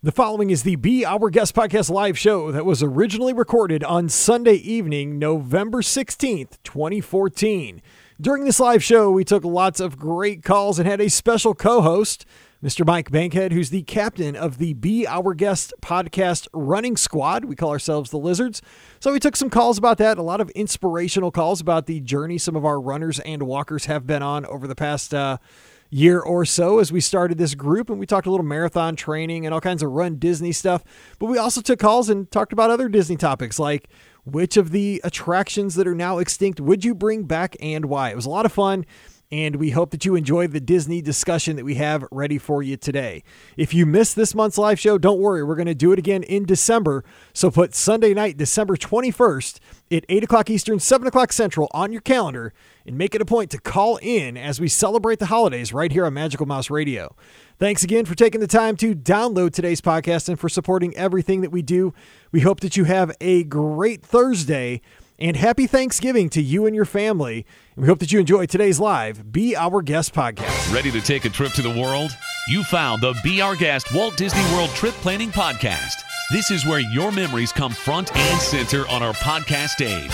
The following is the Be Our Guest Podcast live show that was originally recorded on Sunday evening, November 16th, 2014. During this live show, we took lots of great calls and had a special co-host, Mr. Mike Bankhead, who's the captain of the Be Our Guest Podcast running squad. We call ourselves the Lizards. So we took some calls about that, a lot of inspirational calls about the journey some of our runners and walkers have been on over the past year or so as we started this group, and we talked a little marathon training and all kinds of Run Disney stuff. But we also took calls and talked about other Disney topics, like which of the attractions that are now extinct would you bring back and why. It was a lot of fun, and we hope that you enjoy the Disney discussion that we have ready for you today. If you missed this month's live show, don't worry. We're going to do it again in December. So put Sunday night, December 21st at 8 o'clock Eastern, 7 o'clock Central on your calendar, and make it a point to call in as we celebrate the holidays right here on Magical Mouse Radio. Thanks again for taking the time to download today's podcast and for supporting everything that we do. We hope that you have a great Thursday, and happy Thanksgiving to you and your family. And we hope that you enjoy today's live Be Our Guest podcast. Ready to take a trip to the world? You found the Be Our Guest Walt Disney World Trip Planning Podcast. This is where your memories come front and center on our podcast stage.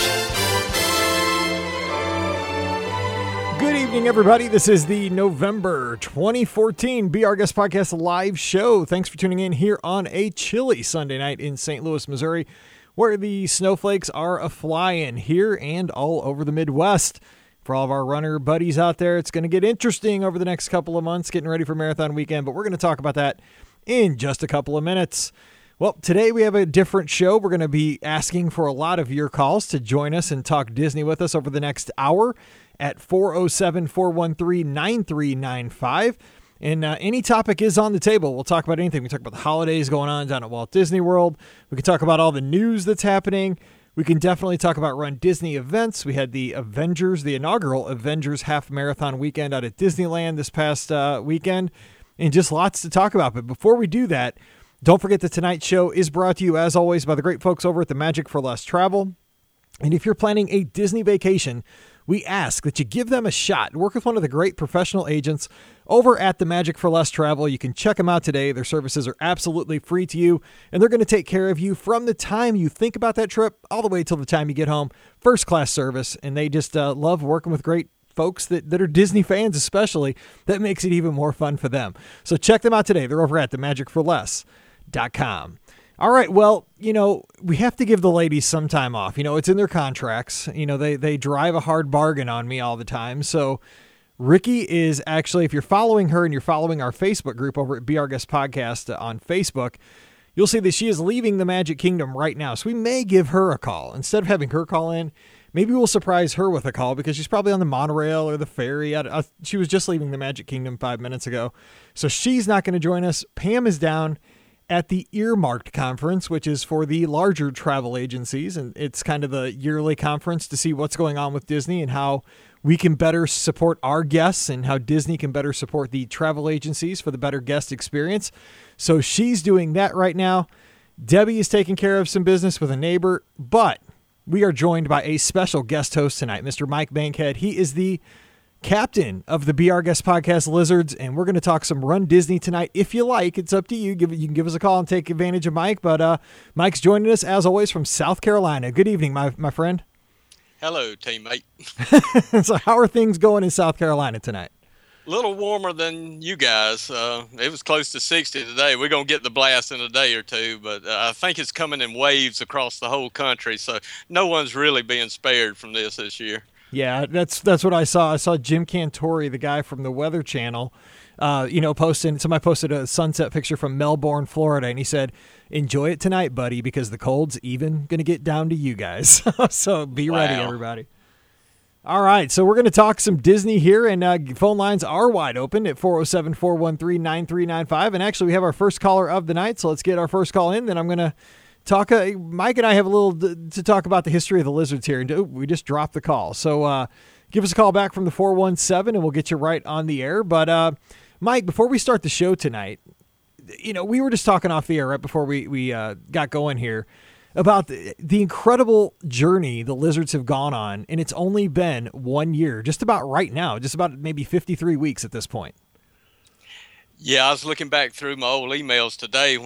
Good evening, everybody. This is the November 2014 Be Our Guest Podcast live show. Thanks for tuning in here on a chilly Sunday night in St. Louis, Missouri, where the snowflakes are a-flying here and all over the Midwest. For all of our runner buddies out there, it's going to get interesting over the next couple of months, getting ready for marathon weekend, but we're going to talk about that in just a couple of minutes. Well, today we have a different show. We're going to be asking for a lot of your calls to join us and talk Disney with us over the next hour at 407-413-9395. And any topic is on the table. We'll talk about anything. We talk about the holidays going on down at Walt Disney World. We can talk about all the news that's happening. We can definitely talk about Run Disney events. We had the inaugural Avengers Half Marathon weekend out at Disneyland this past weekend, and just lots to talk about. But before we do that, don't forget that tonight's show is brought to you, as always, by the great folks over at the Magic for Less Travel. And if you're planning a Disney vacation, we ask that you give them a shot. Work with one of the great professional agents over at the Magic for Less Travel. You can check them out today. Their services are absolutely free to you, and they're going to take care of you from the time you think about that trip all the way till the time you get home. First-class service, and they just love working with great folks that are Disney fans especially. That makes it even more fun for them. So check them out today. They're over at themagicforless.com. All right, well, we have to give the ladies some time off. It's in their contracts. They drive a hard bargain on me all the time. So Ricky is actually, if you're following her and you're following our Facebook group over at Be Our Guest Podcast on Facebook, you'll see that she is leaving the Magic Kingdom right now. So we may give her a call. Instead of having her call in, maybe we'll surprise her with a call because she's probably on the monorail or the ferry. She was just leaving the Magic Kingdom 5 minutes ago. So she's not going to join us. Pam is down at the Earmarked Conference, which is for the larger travel agencies. And it's kind of the yearly conference to see what's going on with Disney and how we can better support our guests and how Disney can better support the travel agencies for the better guest experience. So she's doing that right now. Debbie is taking care of some business with a neighbor, but we are joined by a special guest host tonight, Mr. Mike Bankhead. He is the captain of the Be Our Guest Podcast Lizards, and we're going to talk some Run Disney tonight. If you like, it's up to you. You can give us a call and take advantage of Mike, but Mike's joining us, as always, from South Carolina. Good evening, my friend. Hello, teammate. So how are things going in South Carolina tonight? A little warmer than you guys. It was close to 60 today. We're going to get the blast in a day or two, but I think it's coming in waves across the whole country, so no one's really being spared from this year. Yeah, that's what I saw. I saw Jim Cantori, the guy from the Weather Channel, somebody posted a sunset picture from Melbourne, Florida, and he said, "Enjoy it tonight, buddy, because the cold's even going to get down to you guys." So be ready, everybody. All right, so we're going to talk some Disney here, and phone lines are wide open at 407-413-9395. And actually, we have our first caller of the night, so let's get our first call in. Then I'm going to talk. Mike and I have a little to talk about the history of the Lizards here, and we just dropped the call. So give us a call back from the 417, and we'll get you right on the air. But Mike, before we start the show tonight, we were just talking off the air right before we got going here about the incredible journey the Lizards have gone on, and it's only been 1 year, just about right now, just about maybe 53 weeks at this point. Yeah, I was looking back through my old emails today when we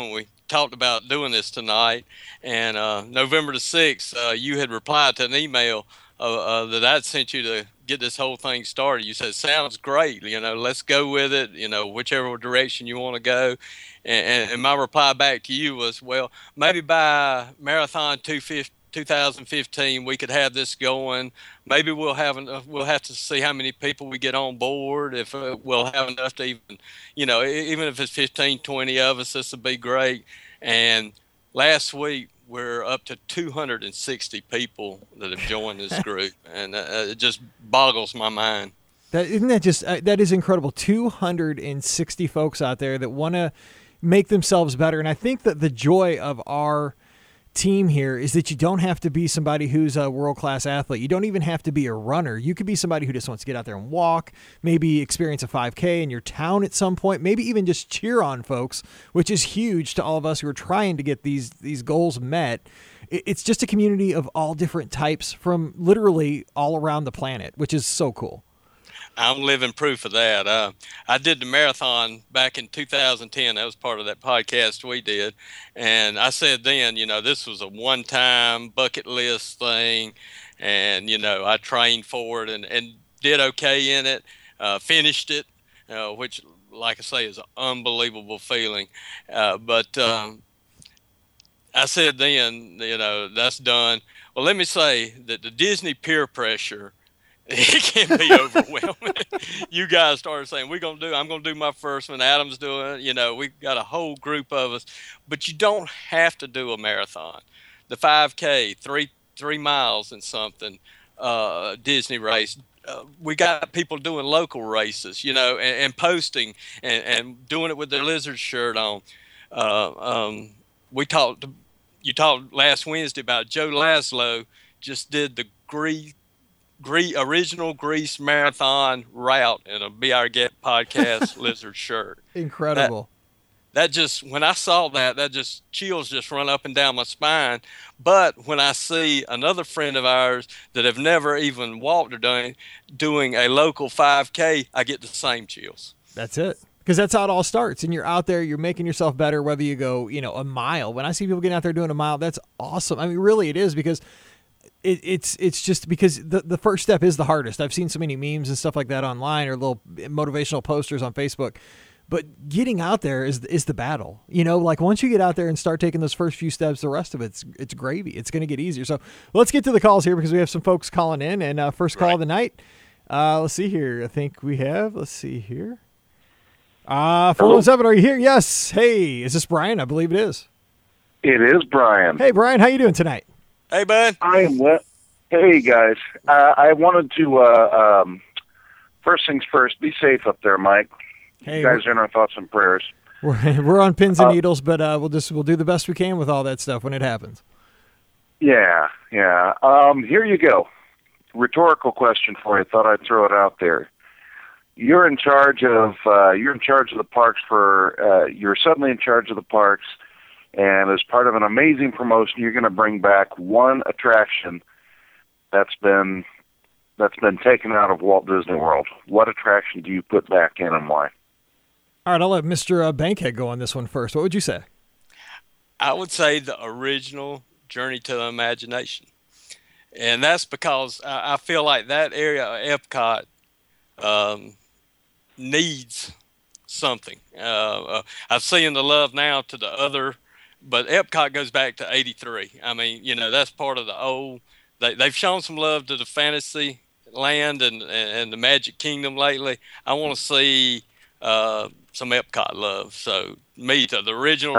talked about doing this tonight, and November the 6th, you had replied to an email that I'd sent you to get this whole thing started. You said, sounds great, let's go with it, whichever direction you want to go. And my reply back to you was, well, maybe by Marathon 2015 we could have this going. Maybe we'll have to see how many people we get on board. If we'll have enough to even, even if it's 15, 20 of us, this would be great. And last week we're up to 260 people that have joined this group, and it just boggles my mind. That is incredible. 260 folks out there that want to make themselves better. And I think that the joy of our team here is that you don't have to be somebody who's a world-class athlete. You don't even have to be a runner. You could be somebody who just wants to get out there and walk, maybe experience a 5K in your town at some point, maybe even just cheer on folks, which is huge to all of us who are trying to get these goals met. It's just a community of all different types from literally all around the planet, which is so cool. I'm living proof of that. I did the marathon back in 2010. That was part of that podcast we did. And I said then, this was a one-time bucket list thing. And, I trained for it and did okay in it, finished it, which, like I say, is an unbelievable feeling. But I said then, that's done. Well, let me say that the Disney peer pressure, it can be overwhelming. You guys started saying, I'm going to do my first one. Adam's doing it. We've got a whole group of us, but you don't have to do a marathon. The 5K, 3 miles and something, Disney race. We got people doing local races, and posting and doing it with their Lizard shirt on. You talked last Wednesday about Joe Laszlo just did the original Grease marathon route in a Be Our Guest podcast Lizard shirt. Incredible. That just, when I saw that just chills just run up and down my spine. But when I see another friend of ours that have never even walked or doing a local 5K, I get the same chills. That's it. Because that's how it all starts. And you're out there, you're making yourself better, whether you go, a mile. When I see people getting out there doing a mile, that's awesome. I mean, really it is, because it's just because the first step is the hardest. I've seen so many memes and stuff like that online, or little motivational posters on Facebook. But getting out there is the battle. Like once you get out there and start taking those first few steps, the rest of it's gravy. It's going to get easier. So let's get to the calls here, because we have some folks calling in. And first call of the night. Let's see here. I think we have. Let's see here. 417, are you here? Yes. Hey, is this Brian? I believe it is. It is Brian. Hey, Brian, how you doing tonight? Hey, bud. I am well. Hey, guys. I wanted to, first things first, be safe up there, Mike. Hey, you guys are in our thoughts and prayers. We're on pins and needles, but we'll do the best we can with all that stuff when it happens. Yeah. Here you go. Rhetorical question for you. Thought I'd throw it out there. You're in charge of the parks you're suddenly in charge of the parks, and as part of an amazing promotion, you're going to bring back one attraction that's been taken out of Walt Disney World. What attraction do you put back in, and why? All right, I'll let Mr. Bankhead go on this one first. What would you say? I would say the original Journey to the Imagination. And that's because I feel like that area of Epcot needs something. I've seen the love now to the other, but Epcot goes back to 83. I mean, that's part of the old. They've shown some love to the Fantasy Land and the Magic Kingdom lately. I want to see some Epcot love. So the original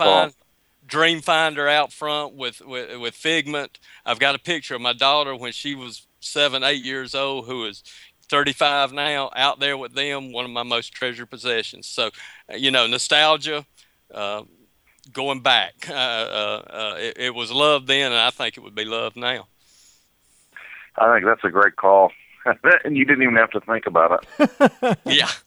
Dreamfinder out front with Figment. I've got a picture of my daughter when she was 7, 8 years old, who is 35 now, out there with them, one of my most treasured possessions. So, nostalgia, going back. It was loved then, and I think it would be loved now. I think that's a great call. And you didn't even have to think about it.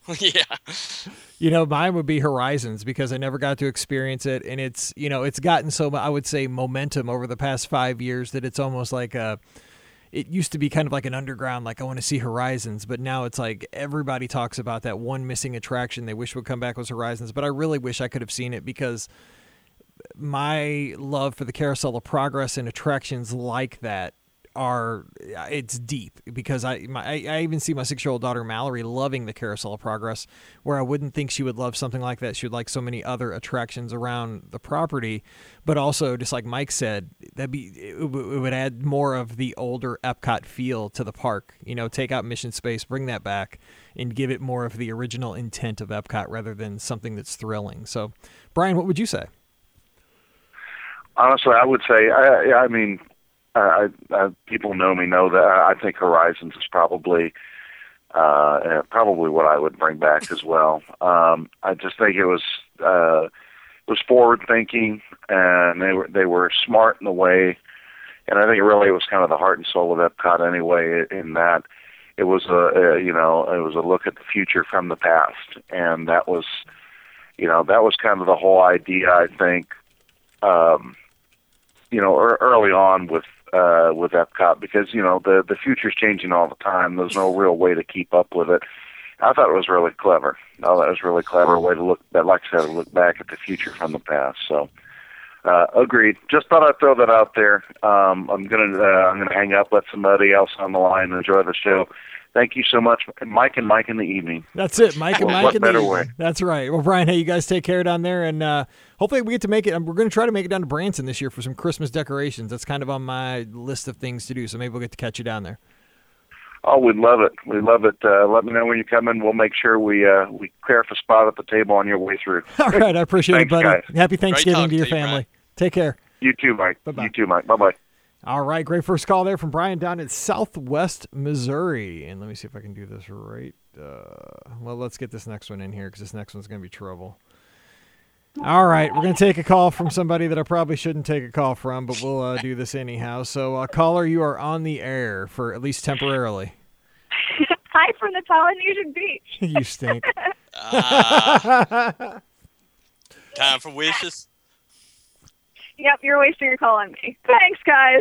Yeah. Mine would be Horizons, because I never got to experience it. And it's gotten so, I would say, momentum over the past 5 years that it's almost like it used to be kind of like an underground, like I want to see Horizons, but now it's like everybody talks about that one missing attraction they wish would come back was Horizons. But I really wish I could have seen it, because my love for the Carousel of Progress and attractions like that it's deep, because I even see my 6-year-old daughter Mallory loving the Carousel of Progress, where I wouldn't think she would love something like that. She would like so many other attractions around the property, but also, just like Mike said, it would add more of the older Epcot feel to the park. Take out Mission Space, bring that back, and give it more of the original intent of Epcot rather than something that's thrilling. So, Brian, what would you say? Honestly, I would say, I mean, people know that I think Horizons is probably what I would bring back as well. I just think it was forward thinking, and they were smart in the way, and I think it was kind of the heart and soul of Epcot anyway. In that it was a look at the future from the past, and that was kind of the whole idea, I think. Early on with Epcot, because the future's changing all the time. There's no real way to keep up with it. I thought it was really clever. Way to look back at the future from the past. So, agreed. Just thought I'd throw that out there. I'm gonna hang up, let somebody else on the line enjoy the show. Thank you so much, Mike and Mike in the evening. That's it, Mike and Mike in the evening. Way. That's right. Well, Brian, hey, you guys take care down there, and hopefully we get to make it. We're going to try to make it down to Branson this year for some Christmas decorations. That's kind of on my list of things to do, so maybe we'll get to catch you down there. Oh, we'd love it. Let me know when you come in. We'll make sure we clear up a spot at the table on your way through. All right, I appreciate it, buddy. Guys. Happy Thanksgiving to your family. Brian. Take care. You too, Mike. Bye-bye. You too, Mike. Bye-bye. All right, great first call there from Brian down in Southwest Missouri. And let me see if I can do this right. Well, let's get this next one in here, because this next one's going to be trouble. All right, we're going to take a call from somebody that I probably shouldn't take a call from, but we'll do this anyhow. So, caller, you are on the air for at least temporarily. Hi from the Polynesian Beach. You stink. Time for wishes. Yep, you're wasting your call on me. Thanks,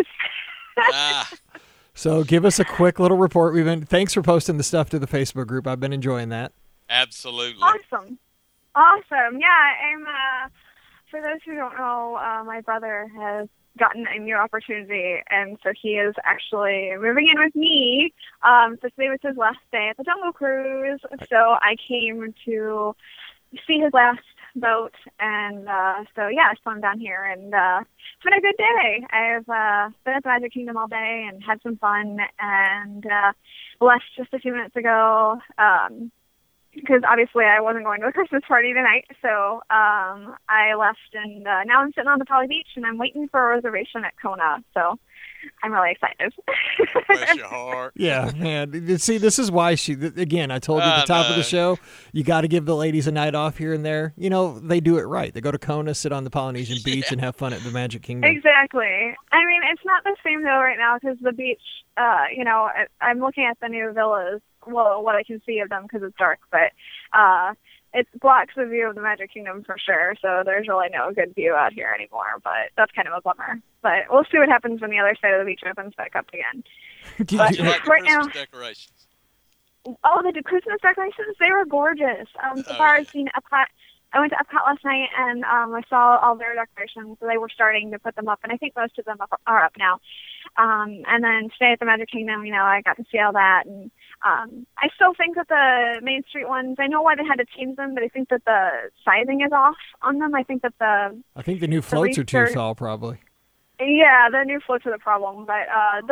guys. So give us a quick little report. Thanks for posting the stuff to the Facebook group. I've been enjoying that. Absolutely. Awesome. Yeah, I'm. For those who don't know, my brother has gotten a new opportunity, and so he is actually moving in with me. So today was his last day at the Jungle Cruise, so I came to see his last boat, and so yeah, I swam down here, and it's been a good day. I've been at the Magic Kingdom all day and had some fun, and left just a few minutes ago because obviously I wasn't going to a Christmas party tonight, so I left, and now I'm sitting on the Poly Beach, and I'm waiting for a reservation at Kona, so I'm really excited. Bless your heart. Yeah, man. See, this is why again, I told you at the top of the show, you got to give the ladies a night off here and there. They do it right. They go to Kona, sit on the Polynesian beach, and have fun at the Magic Kingdom. Exactly. I mean, it's not the same, though, right now, because the beach, I'm looking at the new villas, well, what I can see of them because it's dark, but it blocks the view of the Magic Kingdom for sure, so there's really no good view out here anymore, but that's kind of a bummer. But we'll see what happens when the other side of the beach opens back up again. How'd you like the right Christmas now, decorations? Oh, the Christmas decorations, they were gorgeous. So far, I've seen Epcot. I went to Epcot last night, and I saw all their decorations, so they were starting to put them up, and I think most of them are up now. And then today at the Magic Kingdom, I got to see all that, and I still think that the Main Street ones, I know why they had to change them, but I think that the sizing is off on them. I think the new floats are too tall, probably. Yeah, the new floats are the problem, but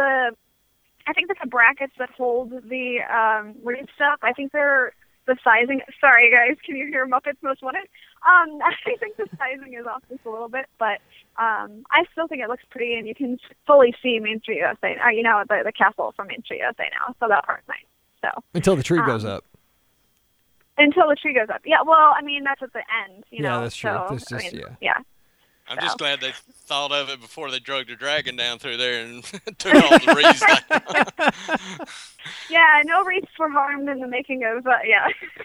I think that the brackets that hold the reed stuff, I think they're the sizing. Sorry, guys, can you hear Muppets Most Wanted? I think the sizing is off just a little bit, but I still think it looks pretty, and you can fully see Main Street USA. The castle from Main Street USA now, so that part's nice. So until the tree goes up. Until the tree goes up. Yeah, well, I mean, that's at the end, Yeah, that's true. So, yeah. I'm just glad they thought of it before they drug the dragon down through there and took all the wreaths down. Yeah, no wreaths were harmed in the making of, yeah.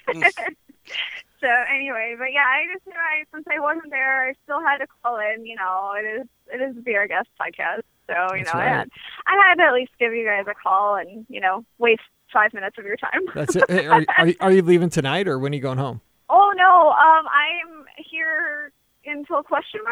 So anyway, but yeah, I just knew since I wasn't there, I still had to call in. It is the Be Our Guest podcast, so right. I had to at least give you guys a call and waste 5 minutes of your time. That's it. Hey, are you leaving tonight, or when are you going home? Oh no, I'm here until question mark.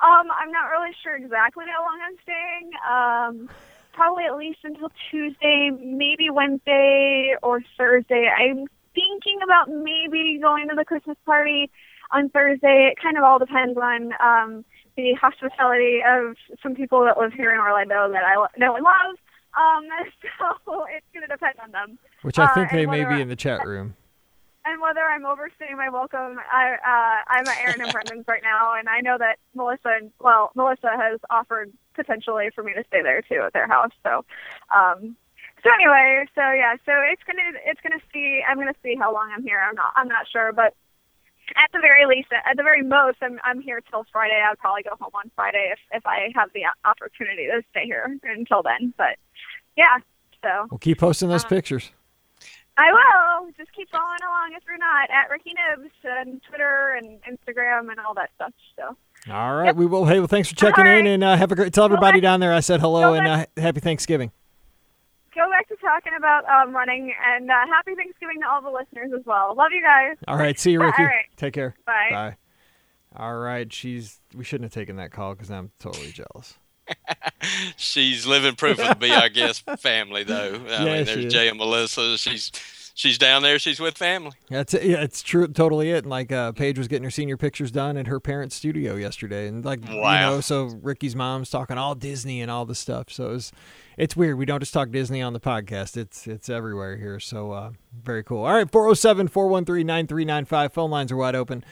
I'm not really sure exactly how long I'm staying. Probably at least until Tuesday, maybe Wednesday or Thursday. I'm thinking about maybe going to the Christmas party on Thursday. It kind of all depends on the hospitality of some people that live here in Orlando that I know and love. So it's going to depend on them. Which I think they may be in the chat room. And whether I'm overstaying my welcome, I'm at Aaron and Brendan's right now, and I know that Melissa has offered potentially for me to stay there too at their house. So, anyway, it's gonna see. I'm gonna see how long I'm here. I'm not sure, but at the very least, at the very most, I'm here till Friday. I'll probably go home on Friday if I have the opportunity to stay here until then. But yeah, so we'll keep posting those pictures. I will. Just keep following along if you're not at Ricky Nibs on Twitter and Instagram and all that stuff. So. All right, we will. Hey, well, thanks for checking in, and have a great. Tell everybody down there I said hello and happy Thanksgiving. Go back to talking about running, and happy Thanksgiving to all the listeners as well. Love you guys. All right, see you, Ricky. All right. Take care. Bye. Bye. All right, we shouldn't have taken that call because I'm totally jealous. She's living proof of the Be Our Guest family, though. I mean, there's Jay and Melissa. She's down there. She's with family. That's it. Yeah, it's true. Totally it. And like Paige was getting her senior pictures done at her parents' studio yesterday, and wow. So Ricky's mom's talking all Disney and all this stuff. So it's weird. We don't just talk Disney on the podcast. It's everywhere here. So very cool. All right, 407-413-9395. Phone lines are wide open.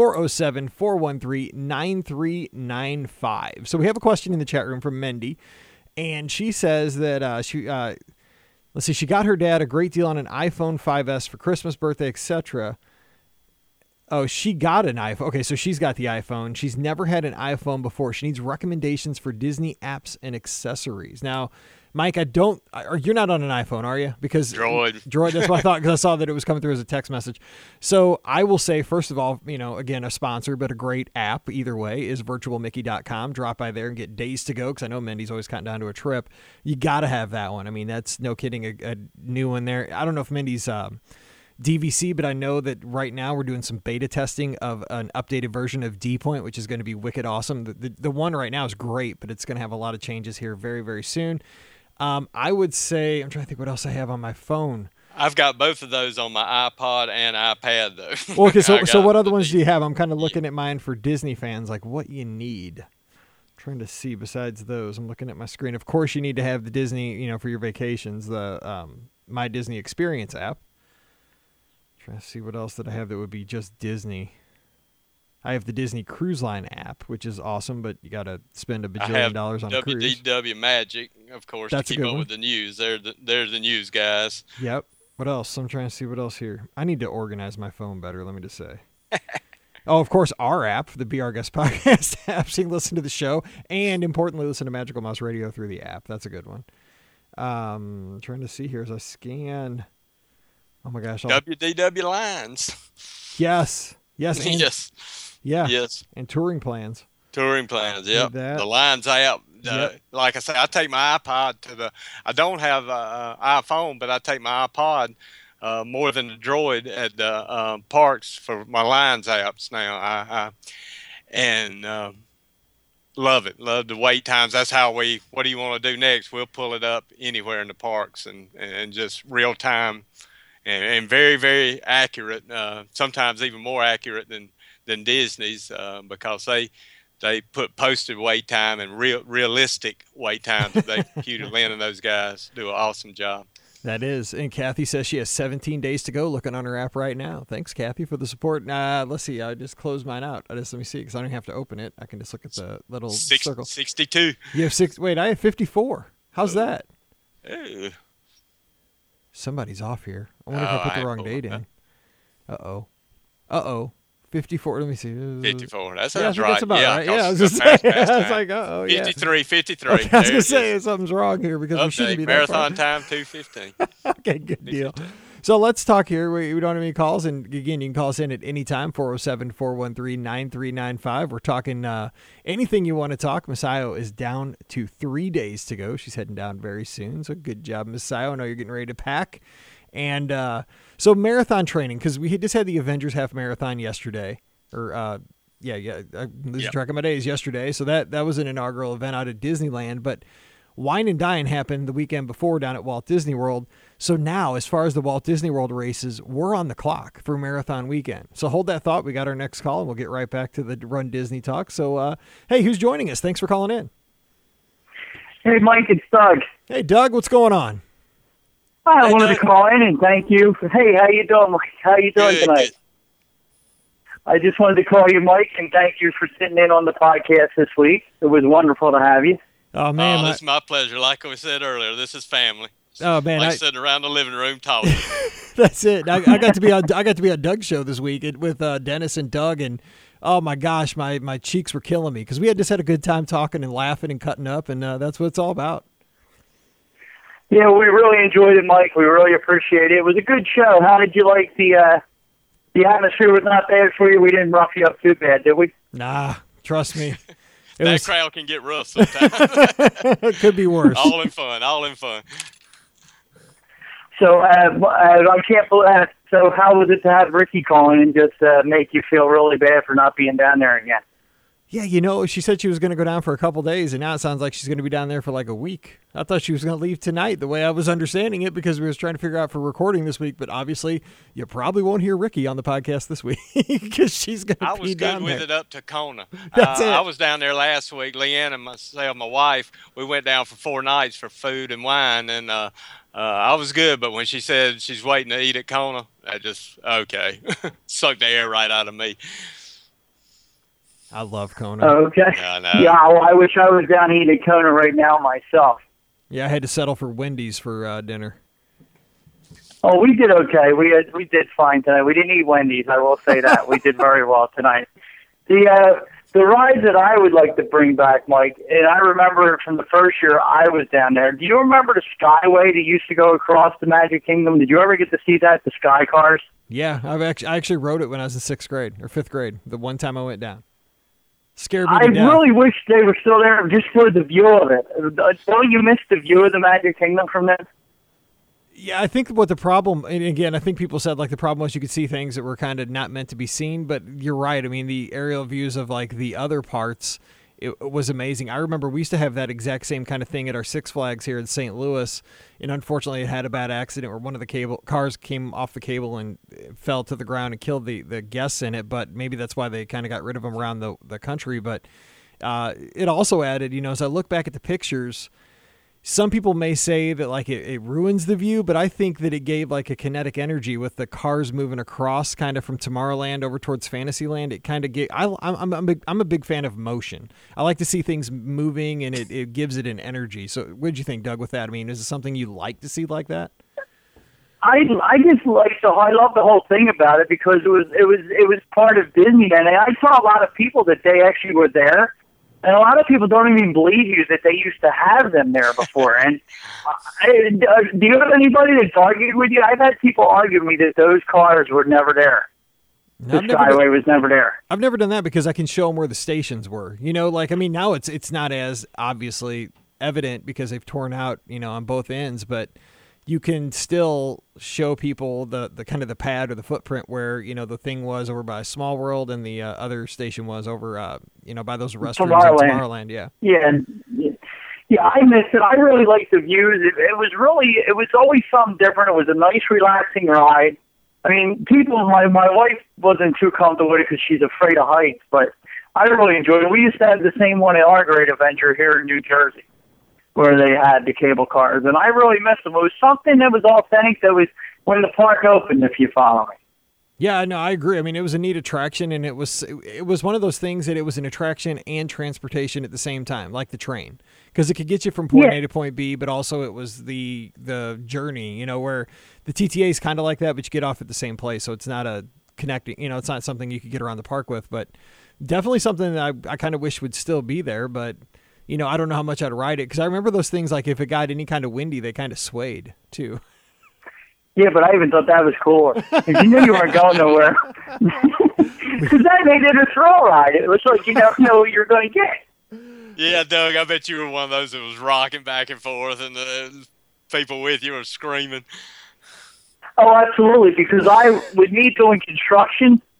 407-413-9395. So we have a question in the chat room from Mendy, and she says that she got her dad a great deal on an iPhone 5S for Christmas, birthday, etc. Oh, she got an iPhone. Okay, so she's got the iPhone. She's never had an iPhone before. She needs recommendations for Disney apps and accessories. Now, Mike, you're not on an iPhone, are you? Because Droid, that's what I thought, because I saw that it was coming through as a text message. So I will say, first of all, again, a sponsor, but a great app either way is virtualmickey.com. Drop by there and get Days to Go, because I know Mendy's always counting down to a trip. You got to have that one. I mean, that's no kidding, a new one there. I don't know if Mendy's DVC, but I know that right now we're doing some beta testing of an updated version of D Point, which is going to be wicked awesome. The one right now is great, but it's going to have a lot of changes here very, very soon. I would say, I'm trying to think what else I have on my phone. I've got both of those on my iPod and iPad, though. Well, okay, so what other ones do you have? I'm kind of looking at mine for Disney fans, like what you need. I'm trying to see besides those. I'm looking at my screen. Of course, you need to have the Disney, for your vacations, the My Disney Experience app. Trying to see what else that I have that would be just Disney. I have the Disney Cruise Line app, which is awesome, but you got to spend $1 bajillion on a cruise. WDW Magic, of course, to keep up with the news. They're the news guys. Yep. What else? I'm trying to see what else here. I need to organize my phone better, let me just say. Oh, of course, our app, the Be Our Guest podcast app, so you can listen to the show and, importantly, listen to Magical Mouse Radio through the app. That's a good one. Trying to see here as I scan. Oh, my gosh. WDW Lines. Yes. Yes. Yes. Yeah. Yes. And touring plans. Yep. The Lines app. Yep. Like I say, I take my iPod I don't have an iPhone, but I take my iPod more than the Droid at the parks for my Lines apps now. Love it. Love the wait times. That's how what do you want to do next? We'll pull it up anywhere in the parks and just real time and very, very accurate. Sometimes even more accurate than Disney's because they put posted wait time and realistic wait times that they computer. Lynn and those guys do an awesome job. That is. And Kathy says she has 17 days to go, looking on her app right now. Thanks, Kathy, for the support. Let's see. I just closed mine out. Let me see, because I don't have to open it. I can just look at the little circle. 62. You have 6. Wait, I have 54. How's that? Ew. Somebody's off here. I wonder if I put the wrong date in. Uh-oh. 54. Let me see. 54. That sounds right. That's about right. Yeah, I was just saying. I was like, uh-oh, yeah. 53. Okay, I was going to say something's wrong here because we shouldn't be that marathon time 2:15. Okay, good deal. So let's talk here. We don't have any calls. And again, you can call us in at any time, 407-413-9395. We're talking anything you want to talk. Masayo is down to 3 days to go. She's heading down very soon. So good job, Masayo. I know you're getting ready to pack. And so marathon training, because we just had the Avengers half marathon yesterday, or I'm losing track of my days yesterday. So that was an inaugural event out at Disneyland. But Wine and Dine happened the weekend before down at Walt Disney World. So now, as far as the Walt Disney World races, we're on the clock for Marathon Weekend. So hold that thought. We got our next call, and we'll get right back to the Run Disney talk. So, hey, who's joining us? Thanks for calling in. Hey, Mike, it's Doug. Hey, Doug, what's going on? I wanted to call in and thank you. Hey, how you doing, Mike? How you doing tonight? I just wanted to call you, Mike, and thank you for sitting in on the podcast this week. It was wonderful to have you. Oh, man. It's my pleasure. Like we said earlier, this is family. Oh, man. Like sitting around the living room talking. That's it. I got to be on Doug's show this week with Dennis and Doug, and oh my gosh, my cheeks were killing me because we had just had a good time talking and laughing and cutting up, and that's what it's all about. Yeah, we really enjoyed it, Mike. We really appreciate it. It was a good show. How did you like the atmosphere? Was not bad for you. We didn't rough you up too bad, did we? Nah, trust me. That crowd can get rough sometimes. It could be worse. All in fun. So I can't believe. So how was it to have Ricky calling and just make you feel really bad for not being down there again? Yeah, she said she was going to go down for a couple days, and now it sounds like she's going to be down there for like a week. I thought she was going to leave tonight, the way I was understanding it, because we was trying to figure out for recording this week. But obviously, you probably won't hear Ricky on the podcast this week because she's going to be down there. I was good with it up to Kona. That's it. I was down there last week. Leanne and myself, my wife, we went down for 4 nights for food and wine, and I was good. But when she said she's waiting to eat at Kona, I just, okay, sucked the air right out of me. I love Kona. Okay. Yeah, well, I wish I was down eating Kona right now myself. Yeah, I had to settle for Wendy's for dinner. Oh, we did okay. We did fine tonight. We didn't eat Wendy's, I will say that. We did very well tonight. The rides that I would like to bring back, Mike, and I remember from the first year I was down there. Do you remember the Skyway that used to go across the Magic Kingdom? Did you ever get to see that, the Sky Cars? Yeah, I actually rode it when I was in 6th grade or 5th grade, the one time I went down. Scared me to death. Really wish they were still there just for the view of it. Don't you miss the view of the Magic Kingdom from there? Yeah, I think what the problem, and again, I think people said like the problem was you could see things that were kind of not meant to be seen, but you're right. I mean, the aerial views of like the other parts, it was amazing. I remember we used to have that exact same kind of thing at our Six Flags here in St. Louis, and unfortunately it had a bad accident where one of the cars came off the cable and fell to the ground and killed the guests in it, but maybe that's why they kind of got rid of them around the country. But it also added, as I look back at the pictures, some people may say that like it ruins the view, but I think that it gave like a kinetic energy with the cars moving across kind of from Tomorrowland over towards Fantasyland. It kind of gave, I'm a big fan of motion. I like to see things moving, and it gives it an energy. So what did you think, Doug, with that? I mean, is it something you like to see like that? I just I love the whole thing about it because it was part of Disney, and I saw a lot of people that they actually were there. And a lot of people don't even believe you that they used to have them there before. And do you have anybody that's argued with you? I've had people argue with me that those cars were never there. The Skyway was never there. I've never done that because I can show them where the stations were. Now it's not as obviously evident because they've torn out, on both ends, but you can still show people the kind of the pad or the footprint where, the thing was over by Small World and the other station was over, by those restrooms in Tomorrowland. Yeah. Yeah, I miss it. I really like the views. It was always something different. It was a nice, relaxing ride. I mean, my wife wasn't too comfortable with it because she's afraid of heights, but I really enjoyed it. We used to have the same one at our Great Adventure here in New Jersey, where they had the cable cars, and I really missed them. It was something that was authentic. That was when the park opened, if you follow me. Yeah, no, I agree. I mean, it was a neat attraction, and it was one of those things that it was an attraction and transportation at the same time, like the train, because it could get you from point A to point B, but also it was the journey, where the TTA is kind of like that, but you get off at the same place, so it's not a connecting, it's not something you could get around the park with, but definitely something that I kind of wish would still be there, but I don't know how much I'd ride it because I remember those things like if it got any kind of windy, they kind of swayed too. Yeah, but I even thought that was cool. Because you knew you weren't going nowhere. Because that made it a thrill ride. It was like you never know what you're going to get. Yeah, Doug, I bet you were one of those that was rocking back and forth and the people with you were screaming. Oh, absolutely. Because with me doing construction,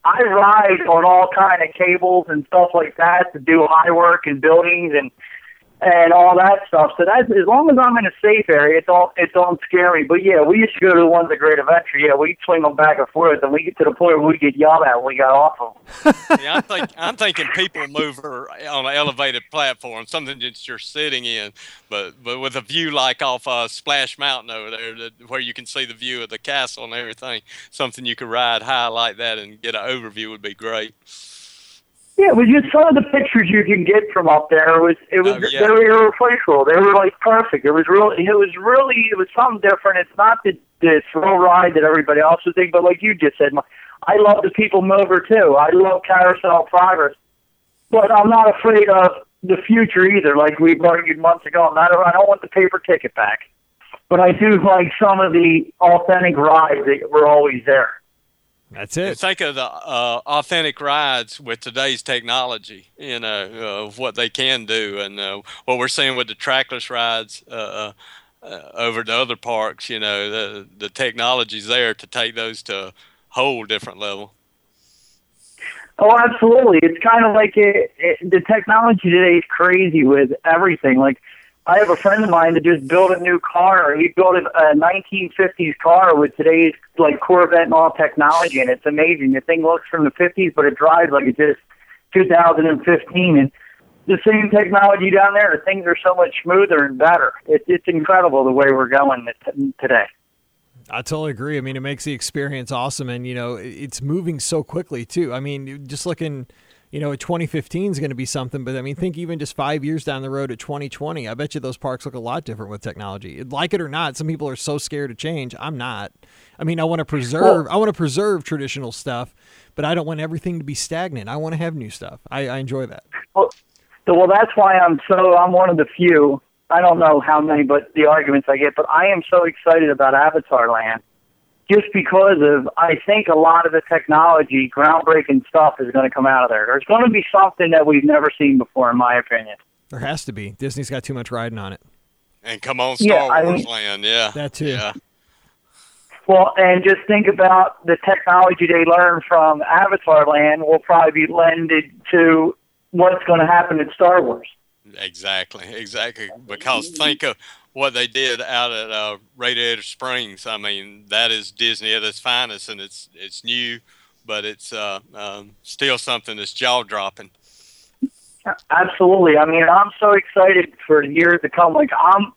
I ride on all kind of cables and stuff like that to do high work in buildings and all that stuff. So that's, as long as I'm in a safe area, it don't scare me. But yeah, we used to go to the ones at Great Adventure. Yeah, we'd swing them back and forth, and we get to the point where we get yelled at when we got off them. Yeah, I'm thinking people mover on an elevated platform, something that you're sitting in, but with a view like off Splash Mountain over there, where you can see the view of the castle and everything. Something you could ride high like that and get an overview would be great. Yeah, it was just some of the pictures you can get from up there. They were irreplaceable. They were like perfect. It was something different. It's not the slow ride that everybody else would think, but like you just said, I love the people mover too. I love carousel progress, but I'm not afraid of the future either. Like we argued months ago, I don't want the paper ticket back, but I do like some of the authentic rides that were always there. That's it. And think of the authentic rides with today's technology, of what they can do, and what we're seeing with the trackless rides over the other parks. The technology's there to take those to a whole different level. Oh, absolutely. It's kind of like the technology today is crazy with everything. Like, I have a friend of mine that just built a new car. He built a 1950s car with today's like Corvette and all technology, and it's amazing. The thing looks from the 50s, but it drives like it's just 2015. And the same technology down there, things are so much smoother and better. It's incredible the way we're going today. I totally agree. I mean, it makes the experience awesome, and it's moving so quickly too. I mean, just looking. 2015 is going to be something, but I mean, think even just 5 years down the road at 2020, I bet you those parks look a lot different with technology. Like it or not, some people are so scared to change. I'm not. I mean, I want to preserve traditional stuff, but I don't want everything to be stagnant. I want to have new stuff. I enjoy that. Well, that's why I'm one of the few. I don't know how many, but the arguments I get, but I am so excited about Avatar Land. Just because I think a lot of the technology, groundbreaking stuff is going to come out of there. There's going to be something that we've never seen before, in my opinion. There has to be. Disney's got too much riding on it. And come on, Star Wars Land, yeah. That too. Yeah. Well, and just think about the technology they learned from Avatar Land will probably be lended to what's going to happen in Star Wars. Exactly. Because think of what they did out at Radiator Springs. I mean, that is Disney at its finest, and it's new, but it's still something that's jaw-dropping. Absolutely. I mean, I'm so excited for years to come. Like I'm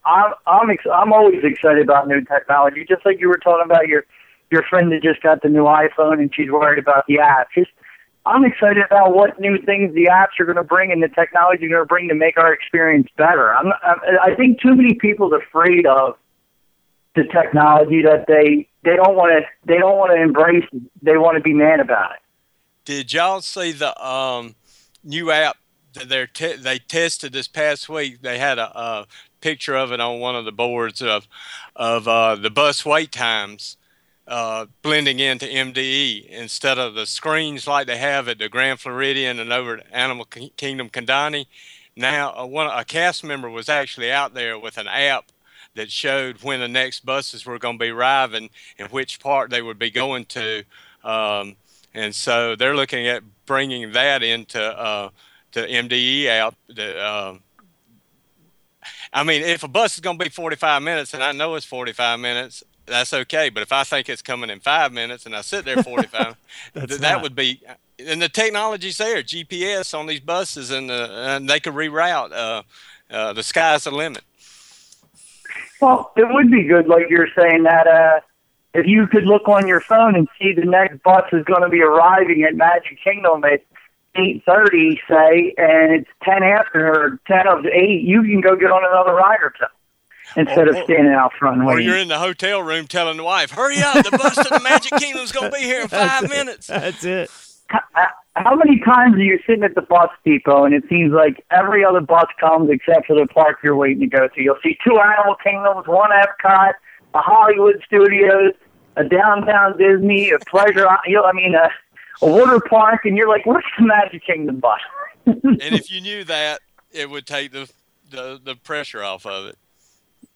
always excited about new technology. Just like you were talking about your friend that just got the new iPhone and she's worried about the apps. I'm excited about what new things the apps are going to bring and the technology are going to bring to make our experience better. I think too many people are afraid of the technology that they don't want to embrace it. They want to be mad about it. Did y'all see the new app that they tested this past week? They had a picture of it on one of the boards of the bus wait times. Blending into MDE instead of the screens like they have at the Grand Floridian and over at Animal Kingdom Kandani. Now, a cast member was actually out there with an app that showed when the next buses were going to be arriving and which part they would be going to. And so they're looking at bringing that into the MDE app. I mean, if a bus is going to be 45 minutes, and I know it's 45 minutes, that's okay. But if I think it's coming in 5 minutes and I sit there 45, that would be. And the technology's there, GPS on these buses, and they could reroute. The sky's the limit. Well, it would be good, like you're saying, that if you could look on your phone and see the next bus is going to be arriving at Magic Kingdom at 8:30, say, and it's 10 after or 10 of 8, you can go get on another ride or two. Instead of standing out front waiting. Or you're in the hotel room telling the wife, hurry up, the bus to the Magic Kingdom is going to be here in 5 minutes. That's it. How many times are you sitting at the bus depot and it seems like every other bus comes except for the park you're waiting to go to? You'll see 2 Animal Kingdoms, 1 Epcot, a Hollywood Studios, a Downtown Disney, a Pleasure, a water park, and you're like, where's the Magic Kingdom bus? And if you knew that, it would take the pressure off of it.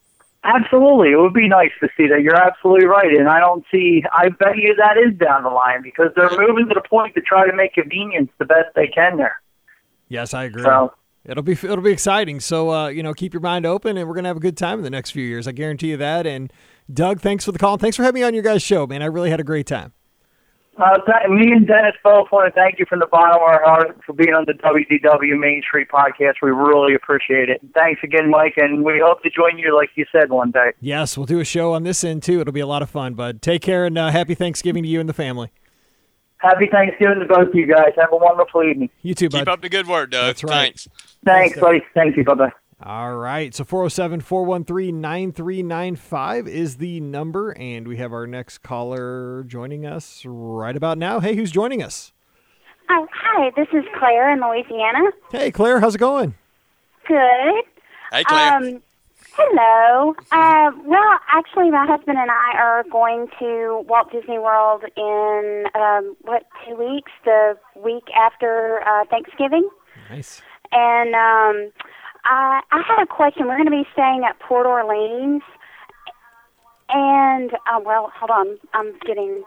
Absolutely. It would be nice to see that. You're absolutely right. And I bet you that is down the line because they're moving to the point to try to make convenience the best they can there. Yes, I agree. So, It'll be exciting. So, keep your mind open, and we're going to have a good time in the next few years. I guarantee you that. And, Doug, thanks for the call. Thanks for having me on your guys' show, man. I really had a great time. Me and Dennis both want to thank you from the bottom of our heart for being on the WDW Main Street podcast. We really appreciate it. Thanks again, Mike, and we hope to join you, like you said, one day. Yes, we'll do a show on this end, too. It'll be a lot of fun, bud. Take care, and happy Thanksgiving to you and the family. Happy Thanksgiving to both of you guys. Have a wonderful evening. You too, bud. Keep up the good work, Doug. That's right. Thanks, buddy. Thank you. Bye-bye. All right. So 407-413-9395 is the number, and we have our next caller joining us right about now. Hey, who's joining us? Oh, hi. This is Claire in Louisiana. Hey, Claire. How's it going? Good. Hey, Claire. Hello. Well, actually, my husband and I are going to Walt Disney World in, 2 weeks, the week after Thanksgiving. Nice. And I had a question. We're going to be staying at Port Orleans. And, hold on. I'm getting...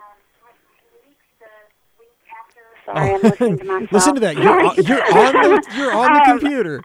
Sorry, I'm listening to myself. Listen to that. You're on the computer.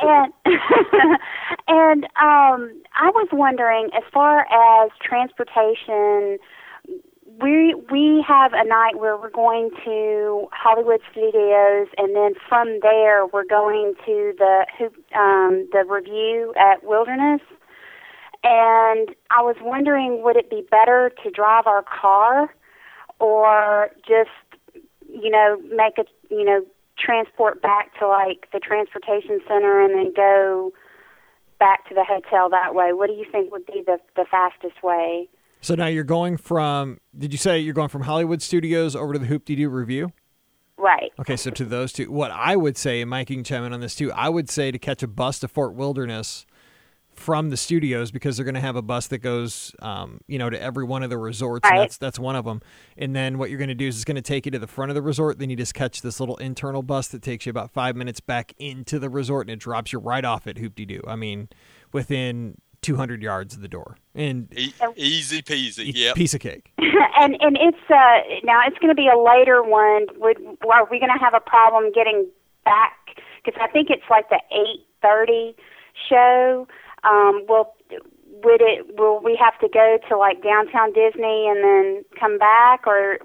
And I was wondering, as far as transportation, we have a night where we're going to Hollywood Studios, and then from there we're going to the review at Wilderness. And I was wondering, would it be better to drive our car or just make transport back to like the transportation center and then go back to the hotel that way? What do you think would be the fastest way? So now you're going from, did you say you're going from Hollywood Studios over to the Hoop-Dee-Doo Review? Right. Okay, so to those two, what I would say, and Mike, you can chime in on this too, I would say to catch a bus to Fort Wilderness from the studios because they're going to have a bus that goes, to every one of the resorts. Right. And that's one of them. And then what you're going to do is it's going to take you to the front of the resort. Then you just catch this little internal bus that takes you about 5 minutes back into the resort, and it drops you right off at Hoop-Dee-Doo. I mean, within 200 yards of the door. And easy peasy. Yeah. Piece of cake. and it's now it's going to be a later one. Are we going to have a problem getting back? Because I think it's like the 8:30 show. Will we have to go to like downtown Disney and then come back, or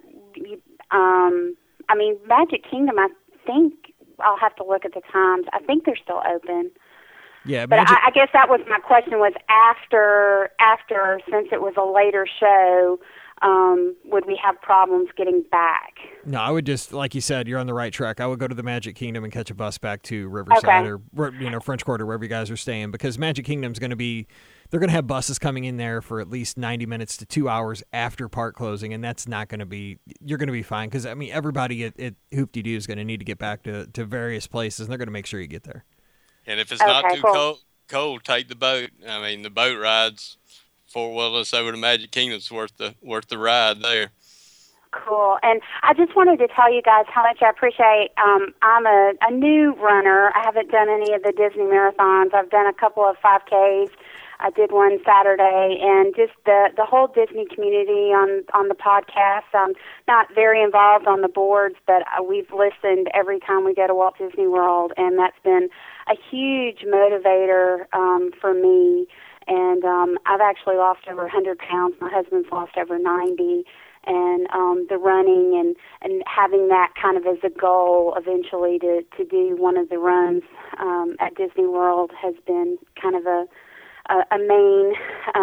Magic Kingdom? I think I'll have to look at the times. I think they're still open. Yeah, but I guess that was my question. Was after since it was a later show, would we have problems getting back? No, I would just, like you said, you're on the right track. I would go to the Magic Kingdom and catch a bus back to Riverside or French Quarter, wherever you guys are staying, because Magic Kingdom's going to be, they're going to have buses coming in there for at least 90 minutes to 2 hours after park closing, and that's not going to be, you're going to be fine, because, everybody at Hoop-Dee-Doo is going to need to get back to various places, and they're going to make sure you get there. And if it's not too cold, take the boat. The boat rides Fort Wilderness over to Magic Kingdom's worth the ride there. Cool. And I just wanted to tell you guys how much I appreciate. I'm a new runner. I haven't done any of the Disney marathons. I've done a couple of 5Ks. I did one Saturday, and just the whole Disney community on the podcast. I'm not very involved on the boards, but we've listened every time we go to Walt Disney World, and that's been a huge motivator for me. And I've actually lost over 100 pounds. My husband's lost over 90. And the running and having that kind of as a goal eventually to do one of the runs at Disney World has been kind of a main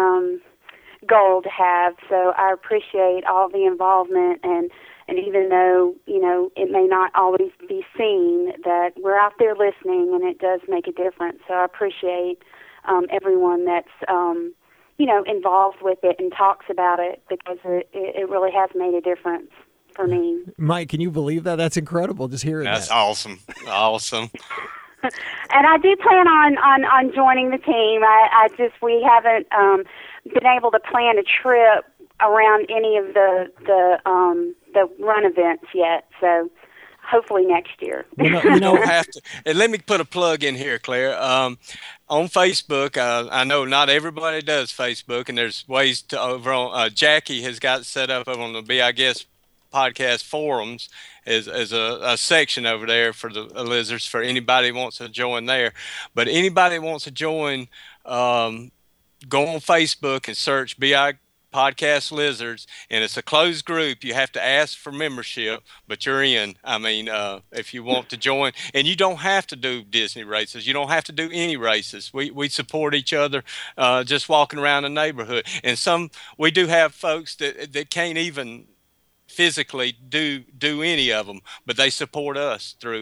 goal to have. So I appreciate all the involvement, and even though, it may not always be seen, that we're out there listening, and it does make a difference. So I appreciate everyone that's, involved with it and talks about it, because it really has made a difference for me. Mike, can you believe that? That's incredible, just hearing that. That's awesome. Awesome. And I do plan on joining the team. We haven't been able to plan a trip around any of the run events yet. So hopefully next year. Well, no, You don't have to. And let me put a plug in here, Claire. On Facebook, I know not everybody does Facebook, and there's ways to over on. Jackie has got set up over on the Be I Guess podcast forums as a section over there for the lizards for anybody who wants to join there. But anybody who wants to join, go on Facebook and search BI Podcast Lizards, and it's a closed group. You have to ask for membership, but you're in. I mean, if you want to join, and you don't have to do Disney races. You don't have to do any races. We support each other, just walking around the neighborhood. And we do have folks that can't even physically do any of them, but they support us through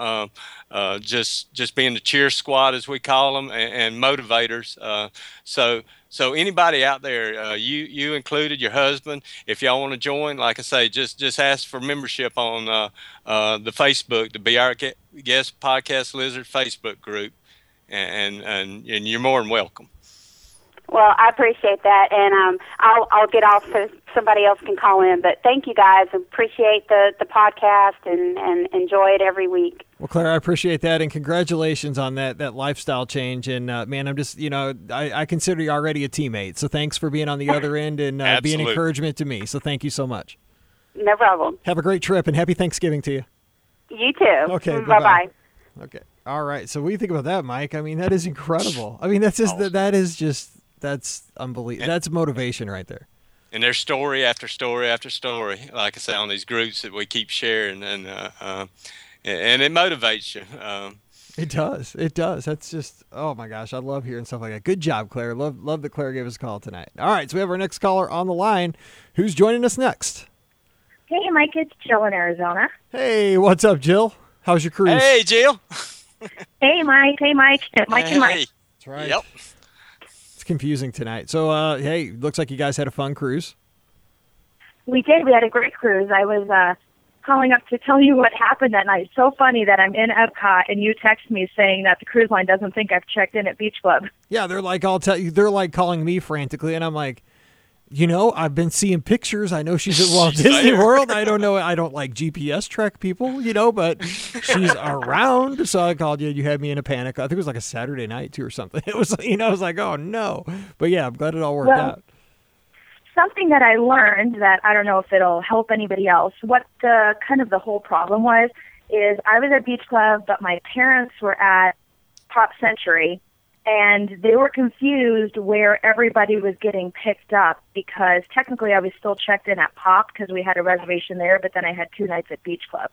just being the cheer squad, as we call them, and motivators. So anybody out there, you included, your husband, if y'all want to join, like I say, just ask for membership on the Facebook, the Be Our Guest Podcast Lizard Facebook group, and you're more than welcome. Well, I appreciate that, and I'll get off so somebody else can call in. But thank you guys. Appreciate the podcast and enjoy it every week. Well, Claire, I appreciate that, and congratulations on that lifestyle change. And man, I'm just, I consider you already a teammate. So thanks for being on the other end and being encouragement to me. So thank you so much. No problem. Have a great trip, and happy Thanksgiving to you. You too. Okay. Bye-bye. Okay. All right. So what do you think about that, Mike? I mean, that is incredible. I mean, that's just that's unbelievable. That's motivation right there. And there's story after story after story, like I say, on these groups that we keep sharing, and it motivates you. It does. It does. That's just, oh my gosh, I love hearing stuff like that. Good job, Claire. Love that Claire gave us a call tonight. All right, so we have our next caller on the line. Who's joining us next? Hey, Mike, it's Jill in Arizona. Hey, what's up, Jill? How's your cruise? Hey, Jill. Hey, Mike. Hey, Mike. Mike and Mike. That's right. Yep. Confusing tonight. So, hey, looks like you guys had a fun cruise. We did. We had a great cruise. I was calling up to tell you what happened that night. So funny that I'm in Epcot and you text me saying that the cruise line doesn't think I've checked in at Beach Club. Yeah, they're like, I'll tell you, they're like calling me frantically, and I'm like, I've been seeing pictures. I know she's at Walt Disney World. I don't know. I don't like GPS track people, but she's around. So I called you. You had me in a panic. I think it was like a Saturday night too or something. It was, I was like, oh no. But yeah, I'm glad it all worked out. Something that I learned that I don't know if it'll help anybody else. What the whole problem was is I was at Beach Club, but my parents were at Pop Century. And they were confused where everybody was getting picked up because technically I was still checked in at Pop because we had a reservation there, but then I had 2 nights at Beach Club.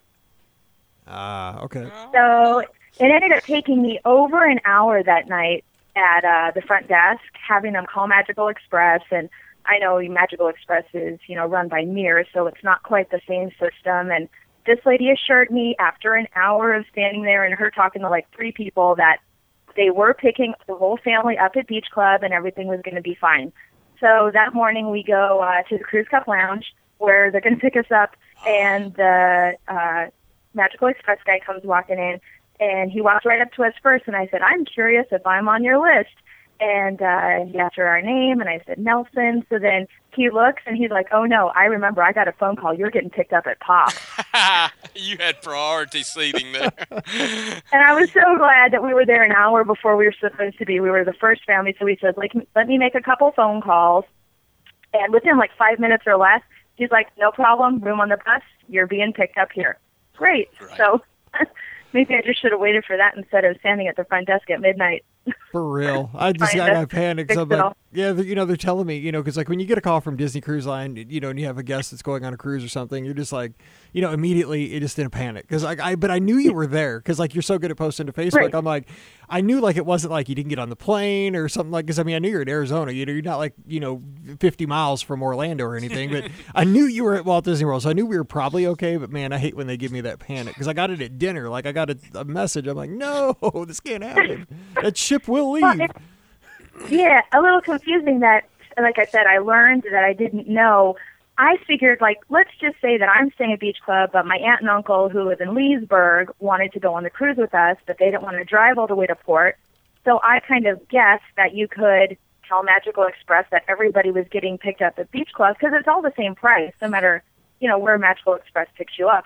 Okay. So it ended up taking me over an hour that night at the front desk, having them call Magical Express. And I know Magical Express is, run by Mir, so it's not quite the same system. And this lady assured me after an hour of standing there and her talking to like 3 people that they were picking the whole family up at Beach Club and everything was going to be fine. So that morning we go to the Cruise Cup Lounge where they're going to pick us up, and the Magical Express guy comes walking in, and he walks right up to us first, and I said, I'm curious if I'm on your list. And he asked her our name, and I said, Nelson. So then he looks, and he's like, oh, no, I remember. I got a phone call. You're getting picked up at Pop. You had priority seating there. And I was so glad that we were there an hour before we were supposed to be. We were the first family, so we said, let me make a couple phone calls. And within 5 minutes or less, he's like, no problem, room on the bus. You're being picked up here. Great. Right. So maybe I just should have waited for that instead of standing at the front desk at midnight. For real. I got panicked. So, but yeah, they're telling me, because when you get a call from Disney Cruise Line, and you have a guest that's going on a cruise or something, you're just like, immediately you're just in a panic. Because but I knew you were there because you're so good at posting to Facebook. Right. I'm like, I knew it wasn't like you didn't get on the plane or something because I knew you're in Arizona. You're not 50 miles from Orlando or anything, but I knew you were at Walt Disney World, so I knew we were probably okay. But man, I hate when they give me that panic because I got it at dinner. I got a message. I'm like, no, this can't happen. That ship will leave. Well, yeah, a little confusing that, like I said, I learned that I didn't know. I figured, let's just say that I'm staying at Beach Club, but my aunt and uncle who live in Leesburg wanted to go on the cruise with us, but they didn't want to drive all the way to port. So I kind of guessed that you could tell Magical Express that everybody was getting picked up at Beach Club because it's all the same price, no matter, where Magical Express picks you up. The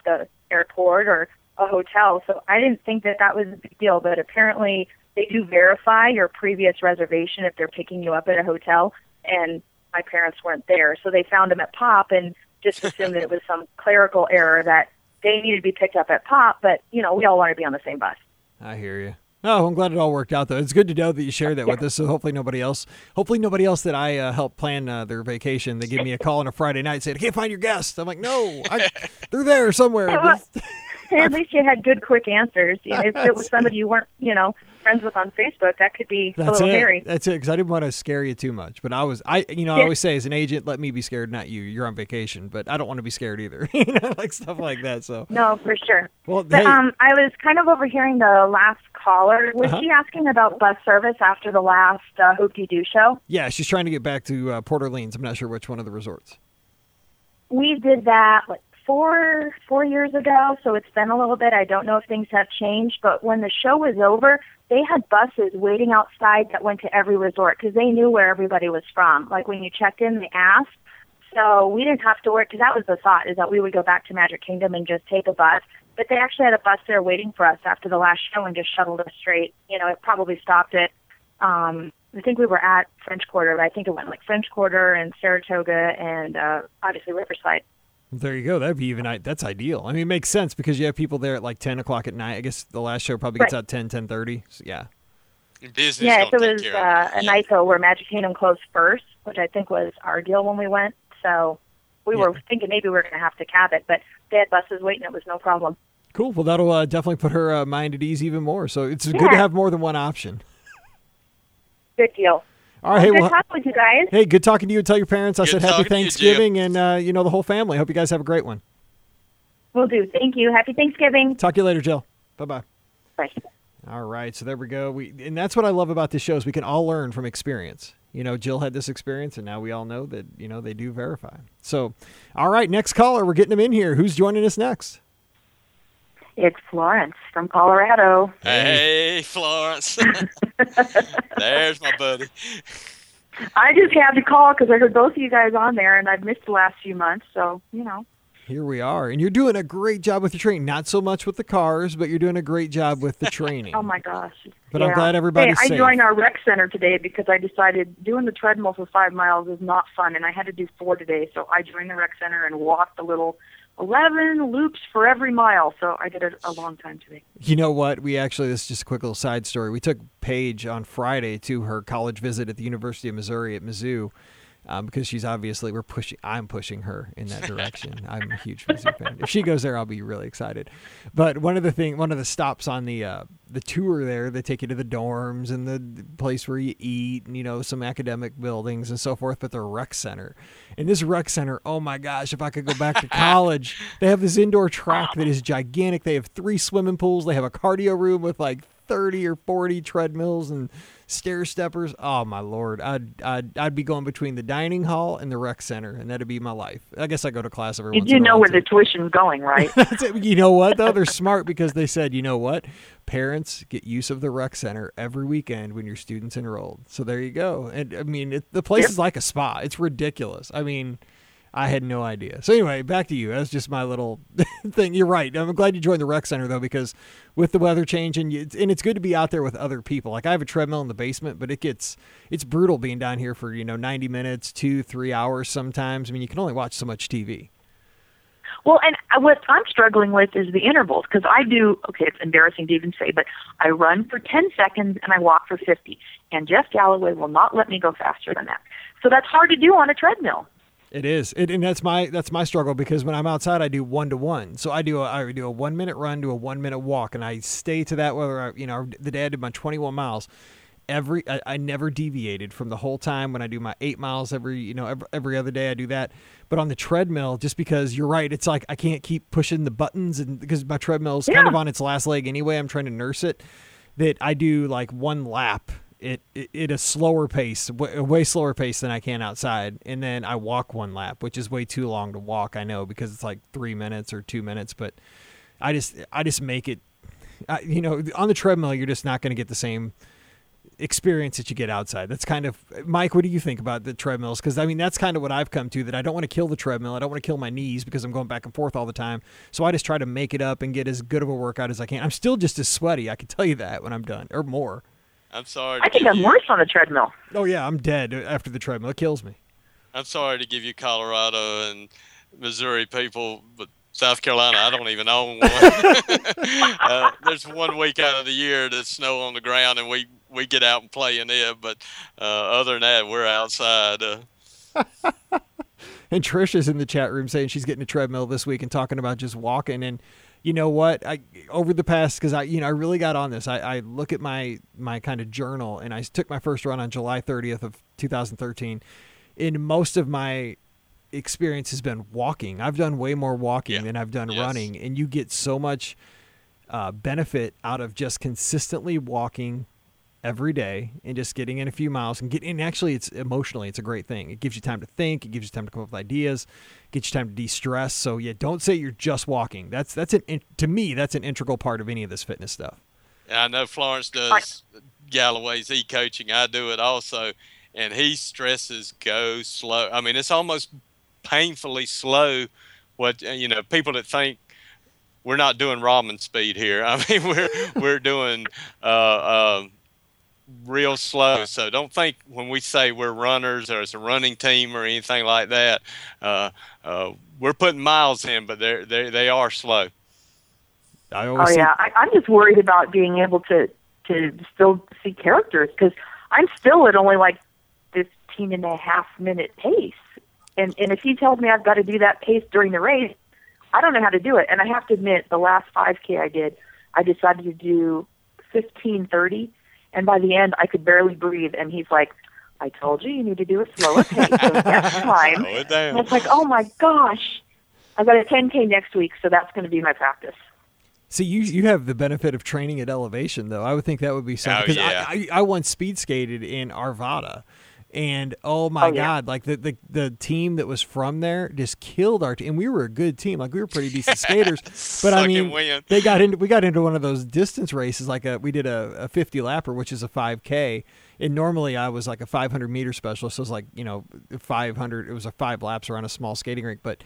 airport or a hotel. So I didn't think that that was a big deal, but apparently they do verify your previous reservation if they're picking you up at a hotel, and my parents weren't there. So they found them at POP and just assumed that it was some clerical error that they needed to be picked up at POP, but, we all want to be on the same bus. I hear you. Oh, I'm glad it all worked out, though. It's good to know that you shared that with us, so hopefully nobody else that I helped plan their vacation, they give me a call on a Friday night saying, I can't find your guest. I'm like, no, they're there somewhere. At least you had good, quick answers. If it was somebody you weren't, friends with on Facebook, that could be a little hairy. That's it, because I didn't want to scare you too much. But I always say as an agent, let me be scared, not you. You're on vacation, but I don't want to be scared either. Like stuff like that. So no, for sure. Well, but I was kind of overhearing the last caller. Was she asking about bus service after the last Hoop-Dee-Doo show? Yeah, she's trying to get back to Port Orleans. I'm not sure which one of the resorts. We did that 4 years ago, so it's been a little bit. I don't know if things have changed, but when the show was over, they had buses waiting outside that went to every resort because they knew where everybody was from. Like when you checked in, they asked. So we didn't have to work, because that was the thought, is that we would go back to Magic Kingdom and just take a bus. But they actually had a bus there waiting for us after the last show and just shuttled us straight. It probably stopped at, I think we were at French Quarter, but I think it went French Quarter and Saratoga and obviously Riverside. There you go. That'd be that's ideal. I mean, it makes sense because you have people there at 10 o'clock at night. I guess the last show probably gets out 10:30. So, yeah. Business. Yeah, if it was a night though where Magic Kingdom closed first, which I think was our deal when we went. So we were thinking maybe we were going to have to cab it, but they had buses waiting. It was no problem. Cool. Well, that'll definitely put her mind at ease even more. So it's good to have more than one option. Good deal. All right, good talking with you guys. Hey, good talking to you. And tell your parents I said happy talking to you, Thanksgiving and, the whole family. Hope you guys have a great one. Will do. Thank you. Happy Thanksgiving. Talk to you later, Jill. Bye-bye. Bye. All right, so there we go. And that's what I love about this show is we can all learn from experience. Jill had this experience, and now we all know that, they do verify. So, all right, next caller. We're getting them in here. Who's joining us next? It's Florence from Colorado. Hey, Florence. There's my buddy. I just had to call because I heard both of you guys on there, and I've missed the last few months, so, Here we are. And you're doing a great job with your training. Not so much with the cars, but you're doing a great job with the training. Oh, my gosh. But I'm glad everybody's safe. I joined our rec center today because I decided doing the treadmill for 5 miles is not fun, and I had to do 4 today. So I joined the rec center and walked a little 11 loops for every mile. So I did it a long time today. You know what? This is just a quick little side story. We took Paige on Friday to her college visit at the University of Missouri at Mizzou. Because she's obviously, I'm pushing her in that direction. I'm a huge Mizzou fan. If she goes there, I'll be really excited. But one of the stops on the tour there, they take you to the dorms and the place where you eat and, some academic buildings and so forth, but the rec center. And this rec center, oh my gosh, if I could go back to college, they have this indoor track that is gigantic. They have 3 swimming pools. They have a cardio room with 30 or 40 treadmills and stair steppers. Oh my Lord. I'd be going between the dining hall and the rec center, and that'd be my life. I guess I go to class every once in a while. You do know where the tuition's going, right? That's it. You know what though? They're smart because they said, you know what? Parents get use of the rec center every weekend when your student's enrolled. So there you go. And I mean, the place is like a spa. It's ridiculous. I mean, I had no idea. So anyway, back to you. That's just my little thing. You're right. I'm glad you joined the rec center though, because with the weather change and it's good to be out there with other people. I have a treadmill in the basement, but it's brutal being down here for 90 minutes, 2-3 hours sometimes. I mean, you can only watch so much TV. Well, and what I'm struggling with is the intervals, because I do, it's embarrassing to even say, but I run for 10 seconds and I walk for 50. And Jeff Galloway will not let me go faster than that. So that's hard to do on a treadmill. It is, and that's my struggle, because when I'm outside, I do 1-to-1. So I do a 1 minute run to a 1 minute walk, and I stay to that. Whether the day I did my 21 miles, I never deviated from the whole time. When I do my 8 miles every other day, I do that. But on the treadmill, just because you're right, it's like I can't keep pushing the buttons, and because my treadmill is kind of on its last leg anyway, I'm trying to nurse it. That I do one lap. At a slower pace, a way slower pace than I can outside. And then I walk 1 lap, which is way too long to walk, I know, because it's 3 minutes or 2 minutes. But I just make it, on the treadmill, you're just not going to get the same experience that you get outside. That's kind of, Mike, what do you think about the treadmills? Because, I mean, that's kind of what I've come to, that I don't want to kill the treadmill. I don't want to kill my knees because I'm going back and forth all the time. So I just try to make it up and get as good of a workout as I can. I'm still just as sweaty, I can tell you that, when I'm done, or more. I'm sorry. I think I'm worse on the treadmill. Oh, yeah, I'm dead after the treadmill. It kills me. I'm sorry to give you Colorado and Missouri people, but South Carolina, I don't even own one. There's 1 week out of the year there's snow on the ground, and we get out and play in it. But other than that, we're outside. And Trisha's in the chat room saying she's getting a treadmill this week and talking about just walking. And you know what? Over the past, because I really got on this. I look at my kind of journal, and I took my first run on July 30th of 2013. And most of my experience has been walking. I've done way more walking than I've done running, and you get so much benefit out of just consistently walking every day and just getting in a few miles and actually it's emotionally, it's a great thing. It gives you time to think, it gives you time to come up with ideas, gets you time to de-stress. So yeah, don't say you're just walking. To me, that's an integral part of any of this fitness stuff. Yeah, I know Florence does Galloway's e-coaching. I do it also, and he stresses go slow. I mean, it's almost painfully slow. People that think we're not doing ramen speed here. I mean, we're doing real slow. So don't think when we say we're runners or it's a running team or anything like that. We're putting miles in, but they are slow. I'm just worried about being able to still see characters, because I'm still at only like 15.5-minute pace. And if he tells me I've got to do that pace during the race, I don't know how to do it. And I have to admit, the last 5K I did, I decided to do 15:30, and by the end I could barely breathe. And he's like, "I told you need to do a slower pace so next time." And it's like, oh my gosh, I've got a 10K next week, so that's going to be my practice. See, you have the benefit of training at elevation, though. I would think that would be something. I once speed skated in Arvada. And oh my God, like the team that was from there just killed our team. And we were a good team, like we were pretty decent skaters. But I mean, we got into one of those distance races, like we did a 50 lapper, which is a 5K. And normally I was like a 500 meter specialist, so it was like 500. It was a 5 laps around a small skating rink, but.